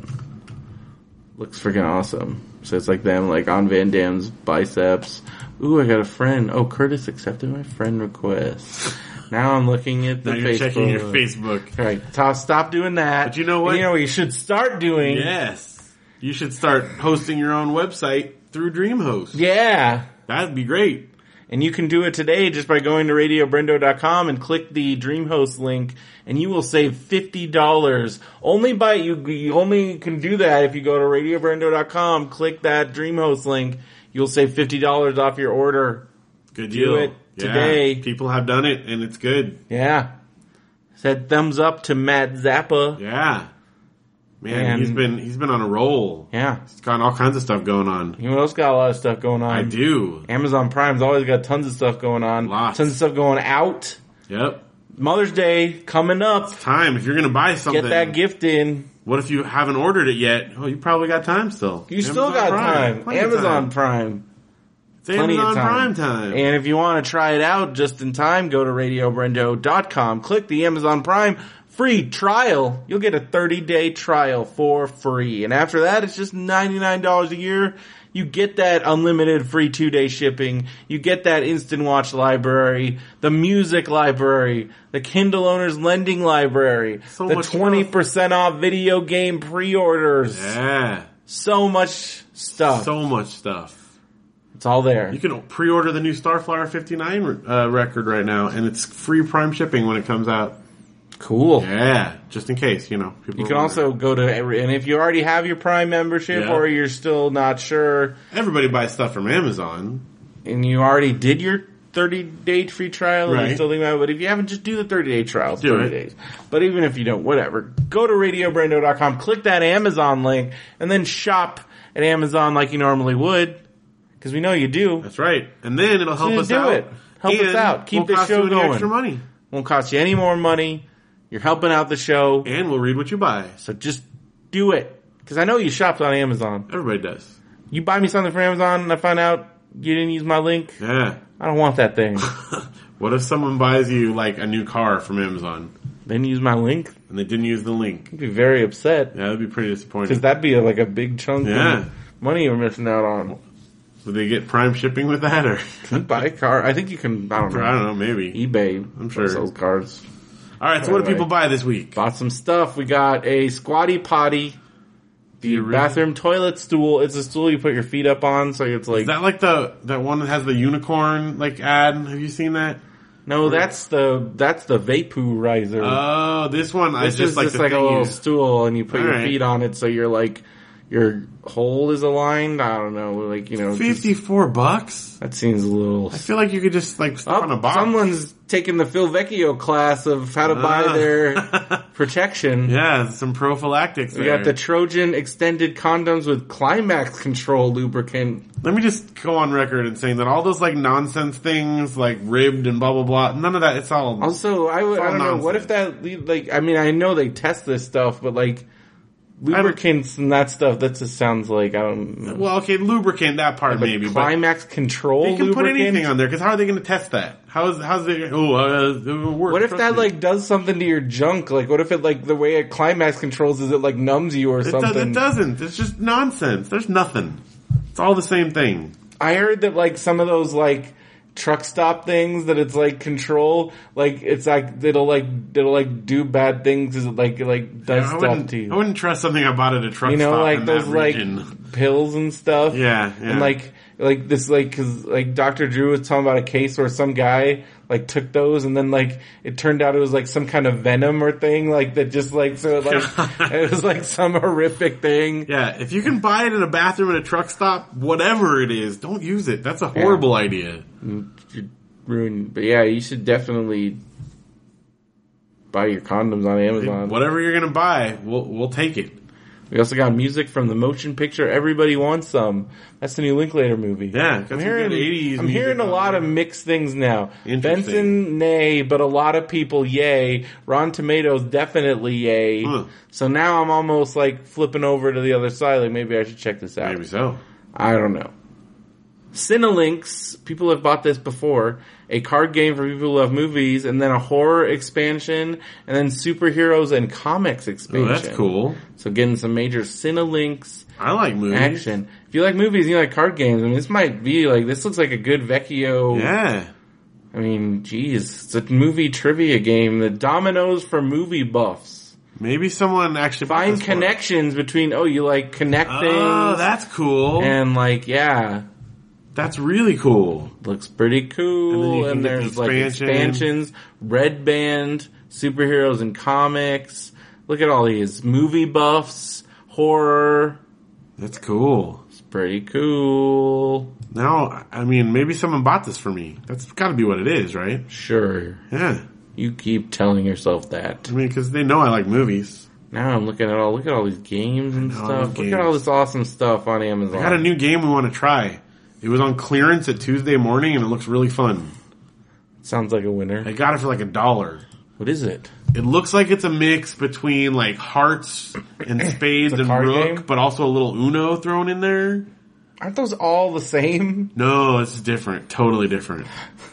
Looks freaking awesome. So it's like them like on Van Damme's biceps. Ooh, I got a friend. Oh, Curtis accepted my friend request. Now I'm looking at the Now you're Facebook. checking your Facebook. All right, stop, stop doing that. But you know what? And you know what you should start doing? Yes. You should start hosting your own website through DreamHost. Yeah. That'd be great. And you can do it today just by going to radio brendo dot com and click the DreamHost link, and you will save fifty dollars. Only by you, you only can do that if you go to radio brendo dot com, click that DreamHost link. You'll save fifty dollars off your order. Good Do deal. it Yeah. today. People have done it, and it's good. Yeah. Said thumbs up to Matt Zappa. Yeah. Man, And- he's been he's been on a roll. Yeah. He's got all kinds of stuff going on. You know what else got a lot of stuff going on? I do. Amazon Prime's always got tons of stuff going on. Lots. Tons of stuff going out. Yep. Mother's Day coming up. Time. If you're going to buy something, Get that gift in. what if you haven't ordered it yet? Oh, you probably got time still. You still got time. Plenty of Amazon time. Prime. It's Plenty Amazon of time. Prime time. And if you want to try it out just in time, go to radio brendo dot com. Click the Amazon Prime free trial. You'll get a thirty-day trial for free. And after that, it's just ninety-nine dollars a year. You get that unlimited free two-day shipping. You get that Instant Watch library, the music library, the Kindle Owners Lending library, So the much twenty percent off video game pre-orders. yeah. So much stuff. So much stuff. It's all there. You can pre-order the new Starflyer fifty-nine uh, record right now, and it's free Prime shipping when it comes out. Cool. Yeah, just in case, you know. People You can are also go to, every, and if you already have your Prime membership Yeah. or you're still not sure everybody buys stuff from Amazon. and you already did your thirty-day free trial and Right. you're still thinking about it, but if you haven't, just do the thirty-day trial. It's Do thirty it. days. But even if you don't, whatever. Go to radio brendo dot com, click that Amazon link, and then shop at Amazon like you normally would. Because we know you do. That's right, and then it'll help So us do out. it. Help us And out. Keep won't the cost show you any going. Extra money, Won't cost you any more money. You're helping out the show. and we'll read what you buy. So just do it. Because I know you shopped on Amazon. Everybody does. You buy me something from Amazon and I find out you didn't use my link. Yeah. I don't want that thing. What if someone buys you like a new car from Amazon Didn't use my link. and they didn't use the link? I'd be very upset. Yeah, that'd be pretty disappointing. Because that'd be a, like a big chunk Yeah. of money you're missing out on. Would they get Prime shipping with that, or You buy a car. I think you can, I don't know. I don't know, maybe. eBay. I'm sure. sells cars. All right, so what do Anyway. people buy this week? Bought some stuff. We got a squatty potty. The original- bathroom toilet stool. It's a stool you put your feet up on, so it's like Is that like the that one that has the unicorn like ad? Have you seen that? no, that's the that's the vaporizer. Oh, this one I This just is like just the like a thing little you- stool, and you put All your right. feet on it, so you're like your hole is aligned. I don't know, like you know, just- fifty-four bucks. that seems a little. I feel like you could just like stick Oh, on a box. someone's taking the Phil Vecchio class of how to buy Ah. their protection. Yeah, some prophylactics. We there. got the Trojan extended condoms with climax control lubricant. Let me just go on record and saying that all those like nonsense things, like ribbed and blah blah blah, none of that. It's all Also, I would, It's I all don't know, what nonsense. if that, lead- like, I mean, I know they test this stuff, but like, lubricants and that stuff. That just sounds like I don't know. Well, okay, lubricant that part But maybe. climax but control. they can lubricant? put anything on there because how are they going to test that? How is how's it? Oh, uh, it will work. What if Trust that me. like does something to your junk? Like, what if it like the way it climax controls is it like numbs you or It, something? does, it doesn't. It's just nonsense. There's nothing. It's all the same thing. I heard that like some of those like truck stop things that it's like control, like it's like it'll like it'll like do bad things. Is it like it like does I stuff wouldn't, to you? I wouldn't trust something I bought at a truck You know, stop like in those that like region. pills and stuff. Yeah, yeah. And like like this like because like Doctor Drew was telling about a case where some guy like took those and then like it turned out it was like some kind of venom or thing like that just like so like it was like some horrific thing. Yeah, if you can buy it in a bathroom at a truck stop, whatever it is, don't use it. That's a horrible idea. You'd ruin, but yeah, you should definitely buy your condoms on Amazon. Whatever you're gonna buy, we'll we'll take it. We also got music from the motion picture Everybody Wants Some. That's the new Linklater movie. Yeah, got some I'm hearing, good eighties I'm music hearing a on lot there. of mixed things now. Interesting. Benson, nay, but a lot of people, yay. Rotten Tomatoes, definitely yay. Huh. So now I'm almost like flipping over to the other side. Like maybe I should check this out. Maybe so. I don't know. Cinelinx, people have bought this before, a card game for people who love movies, and then a horror expansion, and then superheroes and comics Oh, expansion. that's cool. So getting some major Cinelinx I like movies. action. If you like movies, you like card games, I mean, this might be like, this looks like a good Vecchio. Yeah. I mean, geez, it's a movie trivia game. The Dominoes for movie buffs. Maybe someone actually bought Find this one. connections between, oh, you like connecting. Oh, that's cool. And like, yeah. That's really cool. Looks pretty cool, And and, then you can get there's the like expansion. expansions, Red Band, superheroes and comics. Look at all these movie buffs, horror. That's cool. It's pretty cool. Now, I mean, maybe someone bought this for me. That's got to be what it is, right? Sure, Yeah. you keep telling yourself that. I mean, because they know I like movies. Now I'm looking at all look at all these games and I know, I stuff. love Look at all games. this awesome stuff on Amazon. I got a new game we want to try. It was on clearance at Tuesday morning, and it looks really fun. Sounds like a winner. I got it for like a dollar. What is it? It looks like it's a mix between like hearts and spades It's a and card rook, game? but also a little Uno thrown in there. Aren't those all the same? No, it's different. Totally different.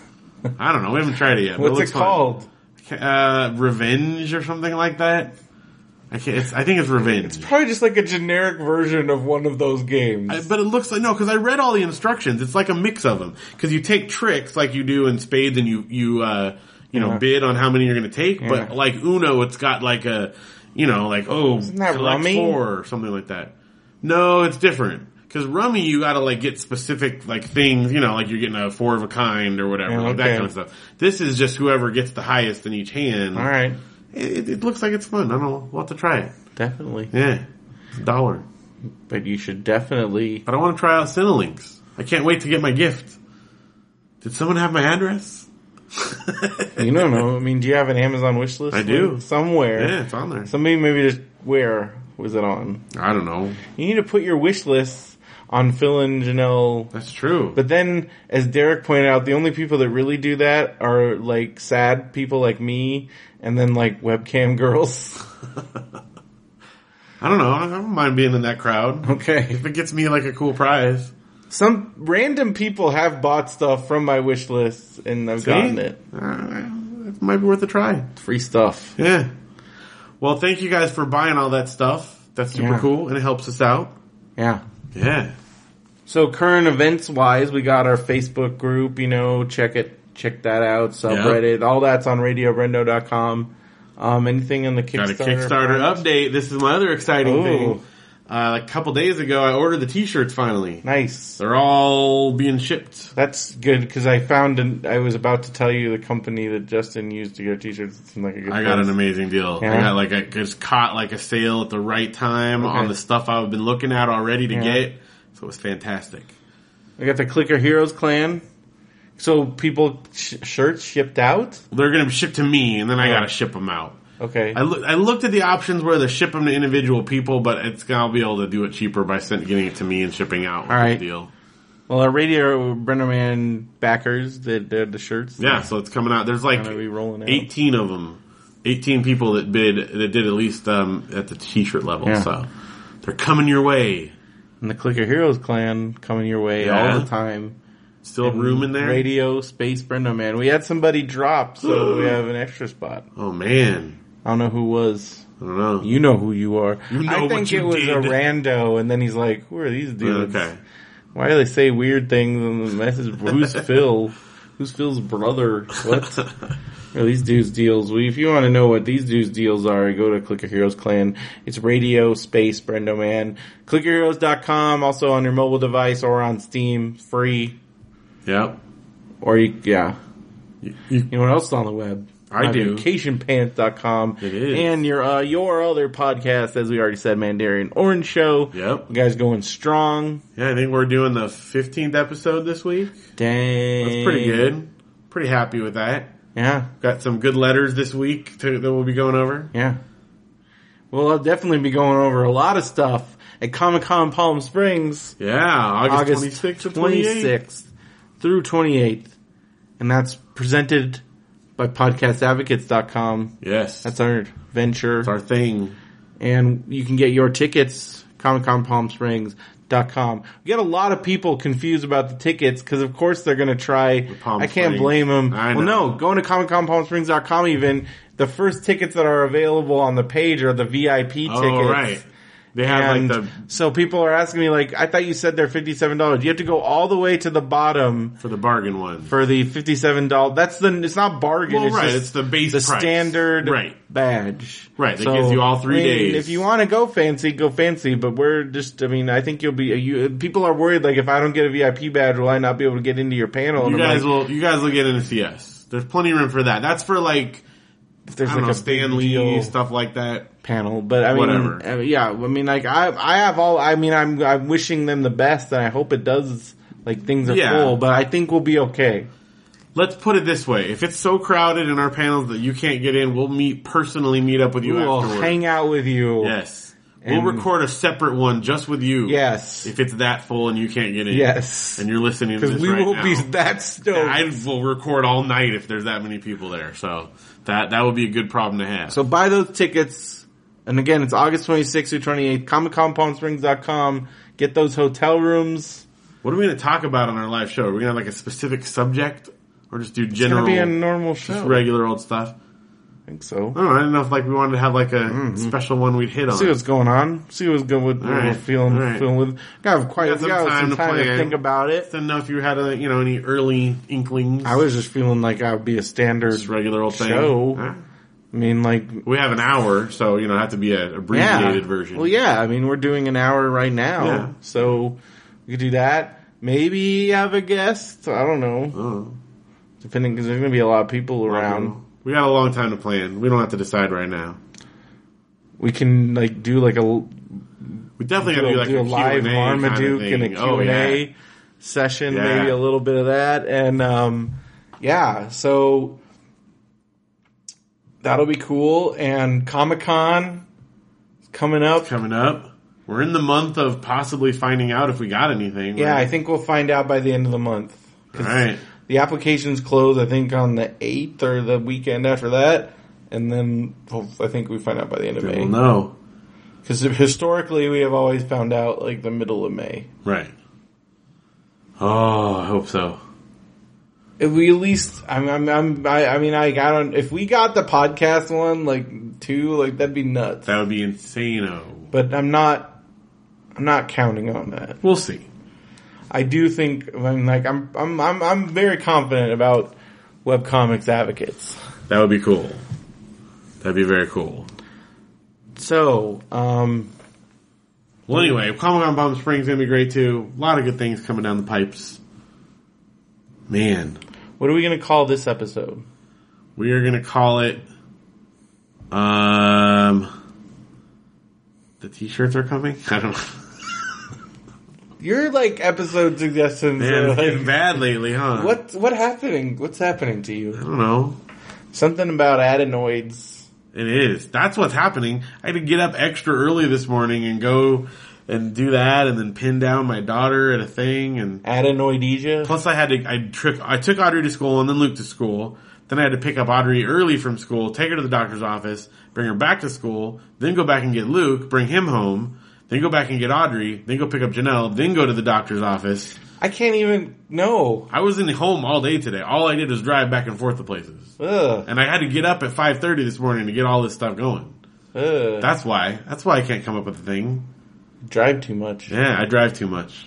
I don't know. We haven't tried it yet. but What's it, it, looks fun. called? Uh, Revenge or something like that. I can't. It's, I think it's Revenge. Probably just like a generic version of one of those games. I, but it looks like no, because I read all the instructions. It's like a mix of them. Because you take tricks like you do in spades, and you you uh, you know Yeah. bid on how many you're going to take. Yeah. But like Uno, it's got like a you know like oh Isn't that collect Rummy? four or something like that. No, it's different. Because Rummy, you got to like get specific like things. You know, like you're getting a four of a kind or whatever, Yeah, like that okay. kind of stuff. This is just whoever gets the highest in each hand. all right, It, it looks like it's fun. I don't know. We'll have to try it. definitely. Yeah, it's a dollar. But you should definitely. But I want to try out Cinelinx. I can't wait to get my gift. Did someone have my address? You don't know. I mean, do you have an Amazon wish list? I do. Somewhere. Yeah, it's on there. Somebody maybe just where was it on? I don't know. You need to put your wish list on Phil and Janelle. That's true. But then, as Derek pointed out, the only people that really do that are like sad people like me, and then like webcam girls. I don't know. I don't mind being in that crowd. Okay. If it gets me like a cool prize. Some random people have bought stuff from my wish list, and I've See? gotten it. Uh, it might be worth a try. Free stuff. Yeah. Well, thank you guys for buying all that stuff. That's super Yeah. cool, and it helps us out. Yeah. Yeah. So current events wise, we got our Facebook group, you know, check it, check that out, subreddit, all that's on radio brendo dot com. Um, anything in the Got Kickstarter? a Kickstarter update. This is my other exciting Ooh. thing. Uh, a couple days ago, I ordered the t-shirts finally. Nice. They're all being shipped. That's good, because I found, an, I was about to tell you the company that Justin used to get t-shirts. It seemed like a good I got place. an amazing deal. Yeah? I got like a, just caught like a sale at the right time Okay. on the stuff I've been looking at already to Yeah. get. So it was fantastic. I got the Clicker Heroes clan. So people, sh- shirts shipped out? They're going to be shipped to me, and then I Oh. got to ship them out. Okay. I, loo- I looked at the options where they ship them to individual people, but it's I'll be able to do it cheaper by send, getting it to me and shipping out. All right. Deal. Well, our Radio Brennerman backers did, did the shirts. Yeah, so it's coming out. There's like Gonna be rolling out. eighteen of them. eighteen people that bid that did at least um, at the t-shirt level. Yeah. So they're coming your way. And the Clicker Heroes clan coming your way Yeah. all the time. Still And room in there? Radio, Space Brendo Man. We had somebody drop, so we have an extra spot. Oh man. I don't know who was. I don't know. You know who you are. You know I what think you it was did. a rando, and then he's like, who are these dudes? Okay. Why do they say weird things in the message? Who's Phil? Who's Phil's brother? What? Are these dudes' deals? Well, if you want to know what these dudes' deals are, go to Clicker Heroes Clan. It's Radio, Space, Brendo Man. clicker heroes dot com, also on your mobile device or on Steam, free. Yep. Or you, yeah. You, you, You know what else is on the web? I do. vacation pants dot com. It is. And your, uh, your other podcast, as we already said, Mandarin Orange Show. Yep. You guys going strong. Yeah, I think we're doing the fifteenth episode this week. Dang. That's pretty good. Pretty happy with that. Yeah. Got some good letters this week to, that we'll be going over. Yeah. Well, I'll definitely be going over a lot of stuff at Comic-Con Palm Springs. Yeah, August, August twenty-sixth to twenty-eighth. twenty-sixth through twenty-eighth. And that's presented by podcast advocates dot com. Yes. That's our venture. That's our thing. And you can get your tickets, Comic Con Palm Springs dot com. We get a lot of people confused about the tickets because, of course, they're going to try. Palm I can't Springs. blame them. I Well, know. no, going to Comic Con Palm Springs dot com even, the first tickets that are available on the page are the V I P tickets. Oh, right. They have And like the so people are asking me, like, I thought you said they're fifty-seven dollars. You have to go all the way to the bottom for the bargain one. for the fifty-seven dollars. That's the, it's not bargain. Well, it's right, just it's the base the price. standard Right. badge. Right, that gives you all three I mean, days. If you want to go fancy, go fancy, but we're just, I mean, I think you'll be, you, people are worried, like, if I don't get a V I P badge, will I not be able to get into your panel? And You I'm guys like, will. You guys will get in to see us. There's plenty of room for that. That's for like if there's I don't like know, a Stan big Lee deal stuff like that. panel, but I mean, Whatever. uh, yeah, I mean, like, I, I have all, I mean, I'm, I'm wishing them the best, and I hope it does, like, things are Yeah. full, but I think we'll be okay. Let's put it this way: if it's so crowded in our panels that you can't get in, we'll meet personally meet up with you We'll afterwards. hang out with you. Yes, And- we'll record a separate one just with you. Yes. if it's that full and you can't get in. Yes. and you're listening to Because this we right will now. be that stoked. I will record all night if there's that many people there. So that that would be a good problem to have. So buy those tickets. And again, it's August twenty-sixth through twenty-eighth. Comic Con Palm Springs dot com. Get those hotel rooms. what are we going to talk about on our live show? Are we going to have like a specific subject, or just do It's general, going to be a normal show. just regular old stuff? I think so. I don't know. I didn't know if like we wanted to have like a special one we'd hit on. See what's going on. See what's good with All what right. we're feeling. All right. feeling with. Got quite Got some got time some to time to, plan. think about it. Didn't know if you had a, you know, any early inklings. I was just feeling like I would be a standard just regular old thing. show. All right. I mean, like, We have an hour, so you know, have to be an abbreviated yeah. version. Well, yeah. I mean, we're doing an hour right now, Yeah. so we could do that. Maybe have a guest. I don't know. Oh. Depending, because there's going to be a lot of people around. We got a long time to plan. We don't have to decide right now. We can like do like a We definitely got to do, do like do a a live Q and A kind of Marmaduke thing. and a Q Oh, and A yeah. session, Yeah. maybe a little bit of that, and um, yeah, so that'll be cool. And Comic Con coming up. Coming up. We're in the month of possibly finding out if we got anything. Yeah, right? I think we'll find out by the end of the month. 'Cause All right. The applications close, I think, on the eighth or the weekend after that, and then well, I think we find out by the end of May. We'll know. Because historically, we have always found out like the middle of May. Right. Oh, I hope so. If we at least, I'm, I'm, I'm I, I mean, I got on. If we got the podcast one, like two, like that'd be nuts. That would be insane-o. But I'm not, I'm not counting on that. We'll see. I do think, I'm like, I'm, I'm, I'm, I'm very confident about webcomics advocates. That would be cool. That'd be very cool. So, um, Well, anyway, Comic-Con Palm Springs is going to be great, too. A lot of good things coming down the pipes. Man. what are we going to call this episode? We are going to call it, um, the t-shirts are coming? I don't know. Your like episode suggestions Man, are it's getting like, bad lately, huh? what, what happening? What's happening to I you? don't know. Something about adenoids. It is. That's what's happening. I had to get up extra early this morning and go and do that and then pin down my daughter at a thing. And Adenoidesia? plus I had to, I, trick, I took Audrey to school and then Luke to school. Then I had to pick up Audrey early from school, take her to the doctor's office, bring her back to school, then go back and get Luke, bring him home, then go back and get Audrey, then go pick up Janelle, then go to the doctor's office. I can't even, no. I was in the home all day today. All I did was drive back and forth to places. Ugh. And I had to get up at five thirty this morning to get all this stuff going. Ugh. That's why. That's why I can't come up with a thing. Drive too much. Yeah, I drive too much.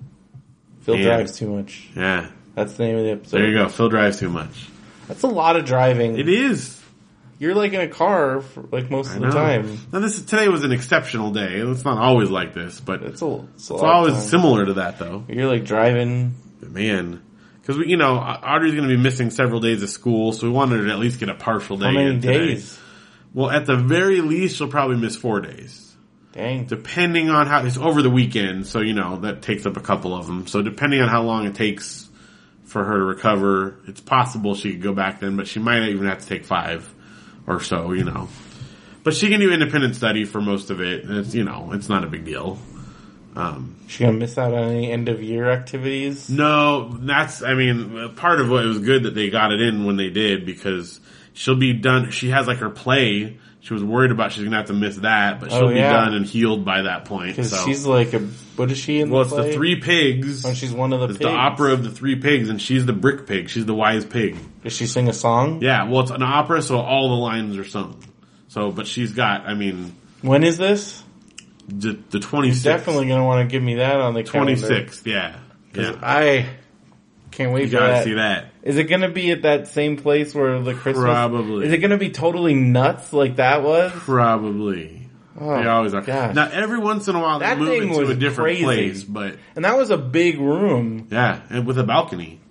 Phil Man. drives too much. Yeah. That's the name of the episode. There you go. Phil drives too much. That's a lot of driving. It is. You're like in a car for like most I of the know. time. Now this today was an exceptional day. It's not always like this, but It's a, it's a it's lot of always time. similar to that though. You're like driving. Man. Because, we, you know, Audrey's going to be missing several days of school, so we wanted her to at least get a partial day How many in today. days? Well, at the very least, she'll probably miss four days. Dang. Depending on how, it's over the weekend, so, you know, that takes up a couple of them. So depending on how long it takes for her to recover, it's possible she could go back then, but she might even have to take five or so, you know. But she can do independent study for most of it, and it's, you know, it's not a big deal. Um, She gonna miss out on any end of year activities? No, that's, I mean, part of what it was good that they got it in when they did, because she'll be done, she has like her play, she was worried about she's gonna have to miss that, but she'll Oh, be yeah. done and healed by that point. Because So. she's like a, what is she in Well, the it's play? the Three Pigs. Oh, she's one of the It's pigs. the opera of the Three Pigs, and she's the Brick Pig. She's the wise pig. Does she sing a song? Yeah, well, it's an opera, so all the lines are sung. So, but she's got, I mean, When is this? the, the twenty-sixth. Definitely gonna want to give me that on the calendar. twenty-sixth, yeah. Yeah. I can't wait You for gotta that. see that. Is it gonna be at that same place where the Christmas? Probably. Is it gonna be totally nuts like that was? Probably. Oh, They always are. gosh. Now, every once in a while, they That move thing it to was a different crazy. place, but And that was a big room. yeah, and with a balcony.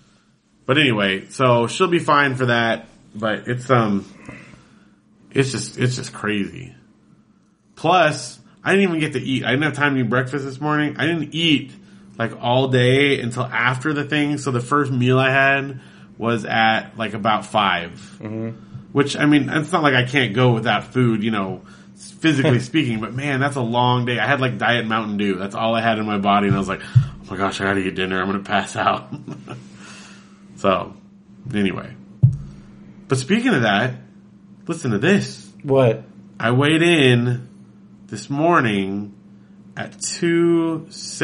But anyway, so she'll be fine for that, but it's, um, it's just, it's just crazy. Plus, I didn't even get to eat. I didn't have time to eat breakfast this morning. I didn't eat like all day until after the thing. So the first meal I had was at like about five. Mm-hmm. Which, I mean, it's not like I can't go without food, you know, physically speaking, but man, that's a long day. I had like Diet Mountain Dew. That's all I had in my body, and I was like, oh my gosh, I gotta get dinner. I'm gonna pass out. So, anyway. But speaking of that, listen to this. What? I weighed in this morning at two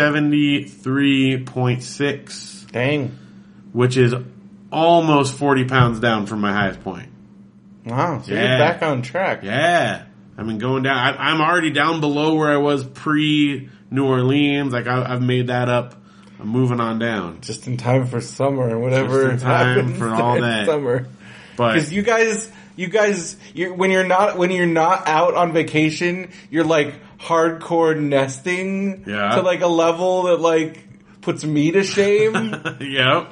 seventy-three point six, Dang. which is almost forty pounds down from my highest point. Wow. So Yeah. you're back on track. Yeah. I've been going down. I, I'm already down below where I was pre-New Orleans. Like, I, I've made that up. I'm moving on down. Just in time for summer and whatever Just in time happens for all in that. summer. But Because you guys, you guys, you're, when you're not when you're not out on vacation, you're like hardcore nesting Yeah. to like a level that like puts me to shame. yep.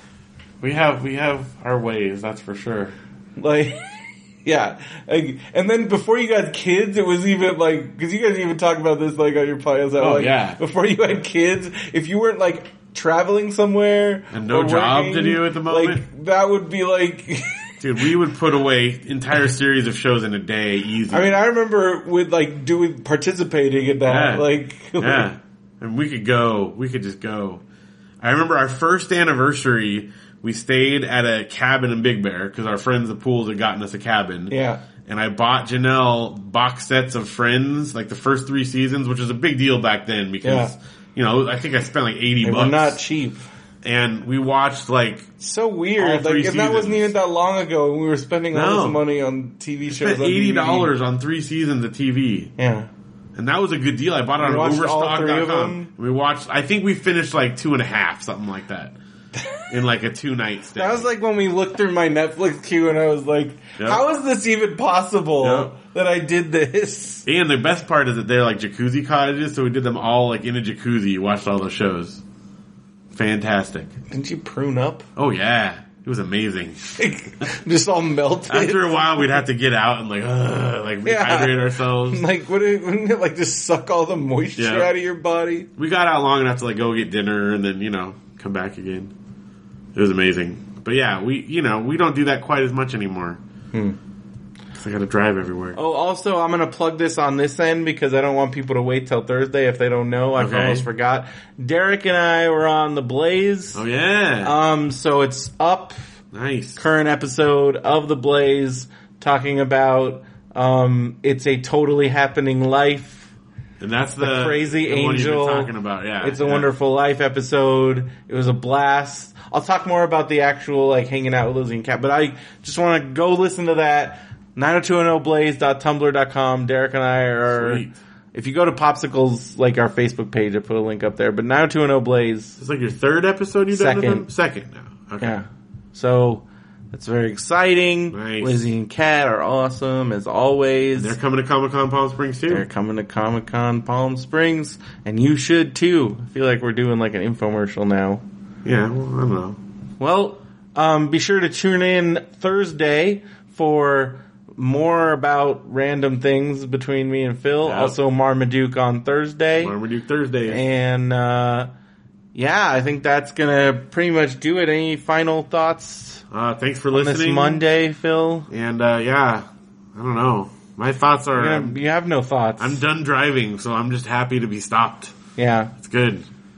We have, we have our ways, that's for sure. Like, yeah. Like, and then before you got kids, it was even like, because you guys even talk about this like on your podcast. how, Oh, like, yeah. Before you had kids, if you weren't like traveling somewhere And no or job working, to do at the moment? like that would be like. Dude, we would put away entire series of shows in a day, easy. I mean, I remember with like doing participating in that, Yeah. like, Yeah. And we could go. We could just go. I remember our first anniversary, we stayed at a cabin in Big Bear because our friends at the pools had gotten us a cabin. yeah. And I bought Janelle box sets of Friends, like the first three seasons, which was a big deal back then because, Yeah. you know, I think I spent like eighty They bucks. were not cheap. And we watched like, So All weird. three Like, and that wasn't seasons. even that long ago, and we were spending all No. this money on T V shows. spent on D V D. eighty dollars on three seasons of T V. Yeah. And that was a good deal. I bought it You on watched all overstock three of dot com. them? We watched, I think we finished like two and a half, something like that. In like a two night stay. That was like when we looked through my Netflix queue, and I was like, Yep. "How is this even possible Yep. that I did this?" And the best part is that they're like jacuzzi cottages, so we did them all like in a jacuzzi. You watched all those shows. Fantastic. Didn't you prune up? Oh yeah. It was amazing. Just all melted. After a while we'd have to get out and like, ugh, like Yeah. rehydrate ourselves. Like, would it, wouldn't it like just suck all the moisture Yeah. out of your body? We got out long enough to like go get dinner and then, you know, come back again. It was amazing. But yeah, we, you know, we don't do that quite as much anymore. Hmm. Cause I gotta drive everywhere. Oh, also, I'm gonna plug this on this end because I don't want people to wait till Thursday if they don't know. I Okay. almost forgot. Derek and I were on the Blaze. Oh yeah. Um, so it's up Nice. current episode of The Blaze talking about um, It's a Totally Happening Life. And that's the, The Crazy the one you've been Angel. talking about. Yeah, It's a yeah. Wonderful Life episode. It was a blast. I'll talk more about the actual like hanging out with Lizzie and Kat, but I just want to go listen to that. nine oh two one oh blaze dot tumblr dot com. Derek and I are. Sweet. If you go to Popsicles, like our Facebook page, I put a link up there. But nine oh two one oh Blaze. It's like your third episode you've done with Second. them? Second now. Okay. Yeah. So that's very exciting. Nice. Lizzie and Kat are awesome as always. They're coming to Comic Con Palm Springs too. They're coming to Comic Con Palm Springs, and you should too. I feel like we're doing like an infomercial now. Yeah, well, I don't know. Well, um, be sure to tune in Thursday for more about random things between me and Phil. Yep. Also, Marmaduke on Thursday. Marmaduke Thursday. And, uh, yeah, I think that's gonna pretty much do it. Any final thoughts Uh, thanks for on listening. this Monday, Phil? And, uh, yeah, I don't know. My thoughts are, Yeah, I'm, you have no thoughts. I'm done driving, so I'm just happy to be stopped. Yeah. It's good.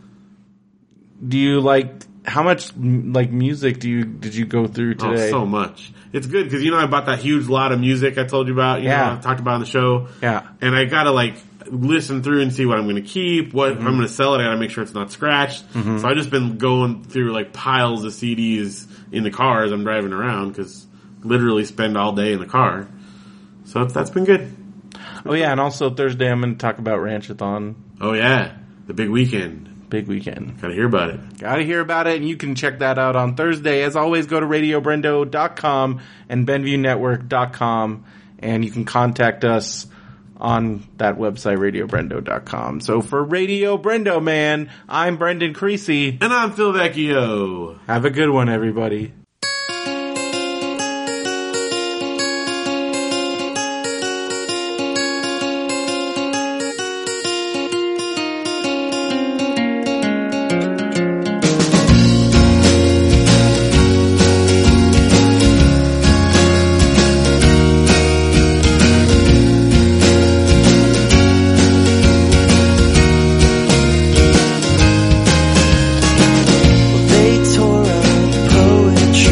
Do you like, how much, m- like, music do you, did you go through today? Oh, so much. It's good because, you know, I bought that huge lot of music I told you about, you Yeah. know, I talked about on the show. Yeah. And I gotta, like, listen through and see what I'm going to keep, what, Mm-hmm. if I'm going to sell it, I gotta make sure it's not scratched. So I've just been going through, like, piles of C Ds in the car as I'm driving around because literally spend all day in the car. So that's been good. Oh, yeah, and also Thursday I'm going to talk about Ranchathon. Oh, yeah. The big weekend. Big weekend. Gotta hear about it. Gotta hear about it, and you can check that out on Thursday. As always, go to radio brendo dot com and benview network dot com, and you can contact us on that website, radio brendo dot com. So for Radio Brendo Man, I'm Brendan Creasy. And I'm Phil Vecchio. Have a good one, everybody. They tore up poetry.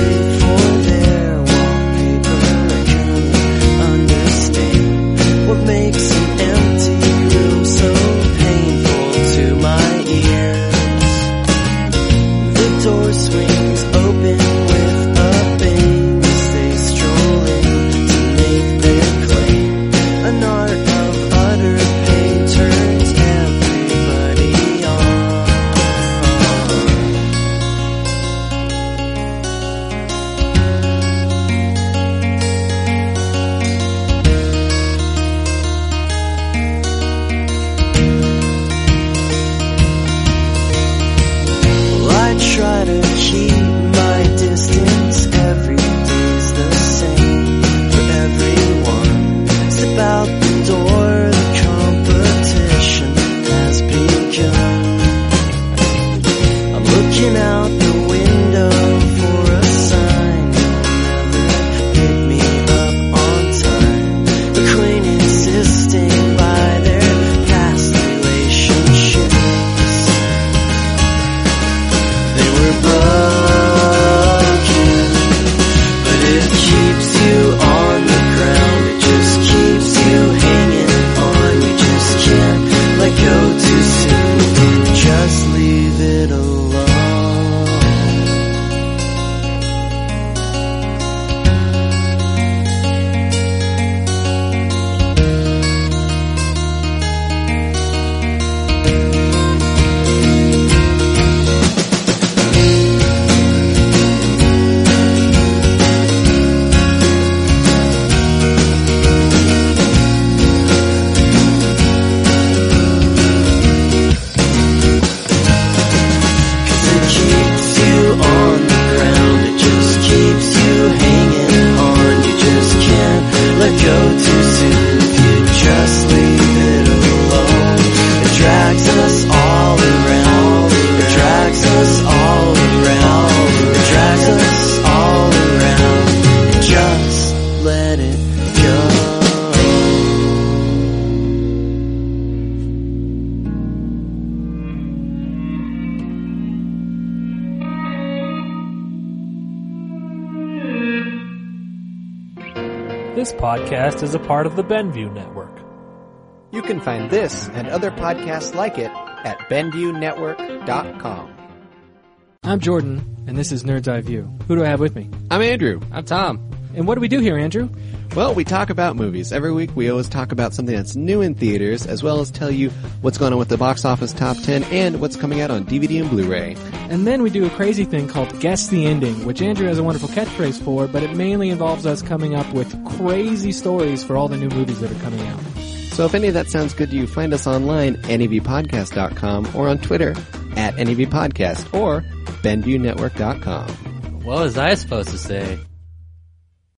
This podcast is a part of the Benview Network. You can find this and other podcasts like it at benview network dot com. I'm Jordan, and this is Nerd's Eye View. Who do I have with me? I'm Andrew. I'm Tom. And what do we do here, Andrew? Well, we talk about movies. Every week we always talk about something that's new in theaters, as well as tell you what's going on with the box office top ten and what's coming out on D V D and Blu-ray. And then we do a crazy thing called Guess the Ending, which Andrew has a wonderful catchphrase for, but it mainly involves us coming up with crazy stories for all the new movies that are coming out. So if any of that sounds good to you, find us online, N E V podcast dot com, or on Twitter, at N E V podcast, or benview network dot com. What was I supposed to say?